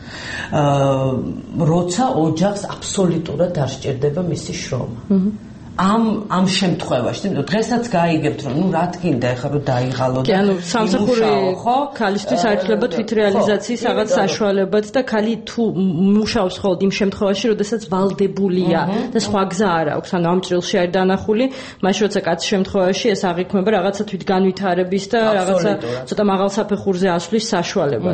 როცა ოჯახს აბსოლუტურად არ სჭირდება მისი შრომა. ამ ამ შემთხვევაში, იმიტომ დღესაც გაიგებთ, რომ ნუ რა თქინდა ეხლა რომ დაიღალო და ანუ სამსახური ქალისთვის აიქმნება თვითრეალიზაციის რაღაც საშუალებად და ქალი თუ მუშაობს ხოლმე იმ შემთხვევაში, როდესაც ვალდებულია და სხვა გზა არ აქვს, ანუ ამ ჭრილში არის დანახული, მაშინ როცა კაცის შემთხვევაში ეს აღიქმება რაღაცა თვითგანვითარების და რაღაცა ცოტა მაღალ საფეხურზე ასვლის საშუალებად.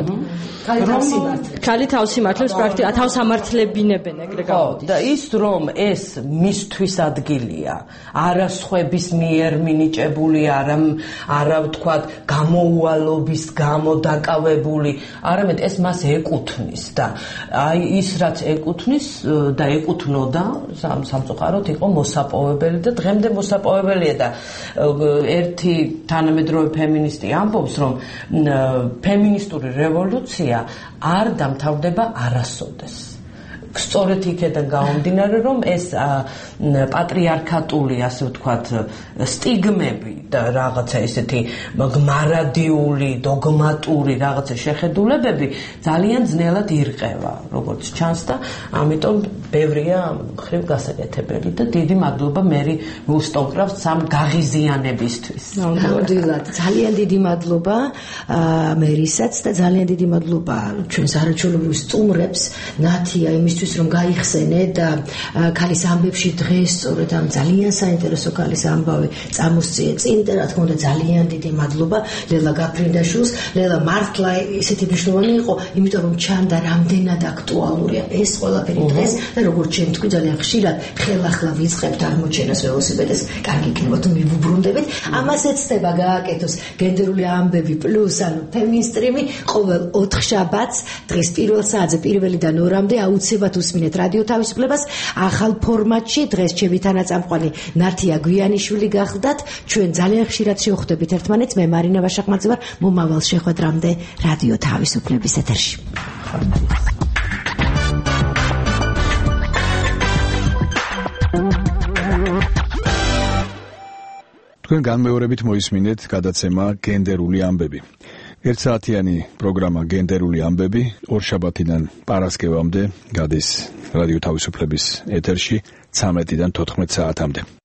ქალი თავს იმართლებს პრაქტიკულად, თავს ამართლებინებენ ეგრე გამოდის. და ის რომ ეს მისთვის ადგილი არასხვების მიერ მინიჭებული, არა არა ვთქვათ გამოუვალობის გამო დაკავებული, არამედ ეს მას ეკუთვნის და აი ის რაც ეკუთვნის და ეკუთვნოდა სამწუხაროდ იყო მოსაპოვებელი და დღემდე მოსაპოვებელია და ერთი თანამედროვე ფემინისტი ამბობს, რომ ფემინისტური რევოლუცია არ დამთავრდება არასოდეს. სწორედ იქედან გამომდინარე, რომ ეს პატრიარქატული, ასე ვთქვათ, სტიგმები და რაღაცა ისეთი გმარადიული, დოგმატური რაღაცა შეხედულებები ძალიან ძნელად ირყევა, როგორც ჩანს და ამიტომ ბევრია მხრივ გასაკეთებელი და დიდი მადლობა მერი ვოლსტონკრაფტს ამ გაღიზიანებისთვის. ნამდვილად, ძალიან დიდი მადლობა მერისაც და ძალიან დიდი მადლობა ჩვენს არაჩვეულებრივ სტუმრებს, ნათია იმისთვის რომ გაიხსენე და ქალის ამბებში დღეს სწორედ ამ ძალიან საინტერესო ქალის ამბავი წამოსწია წინ და რა თქმა უნდა ძალიან დიდი მადლობა ლელა გაფრინდაშვილს. ლელა მართლა ისეთი მნიშვნელოვანი იყო, იმიტომ რომ ჩანდა რამდენად აქტუალურია ეს ყველაფერი დღეს და როგორც ჩემ თქვი ძალიან ხშირად ხელახლა ვიწყებთ აღმოჩენას ველოსიპედეს, კარგი იქნება თუ მივუბრუნდებით. ამას ეცდება გააკეთოს გენდერული ამბები პლუს ანუ ფემინსტრიმი ყოველ ოთხშაბათს დღეს პირველ საათზე პირველიდან ორამდე აუცილებლად უსმინეთ რადიო თავისუფლებას ახალ ფორმატში. დღეს ჩემი თანაწამყვანი ნათია გვიანიშვილი გახლდათ. ჩვენ ძალიან ხშირად შევხვდებით ერთმანეთს. მე მარინა ვაშაკმაძე ვარ. მომავალ შეხვედრამდე რადიო თავისუფლების ეთერში. თქვენ განმეორებით მოისმინეთ გადაცემა გენდერული ამბები. ერთსაათიანი პროგრამა გენდერული ამბები ორშაბათიდან პარასკევამდე გადის რადიო თავისუფლების ეთერში ცამეტიდან თოთხმეტ საათამდე.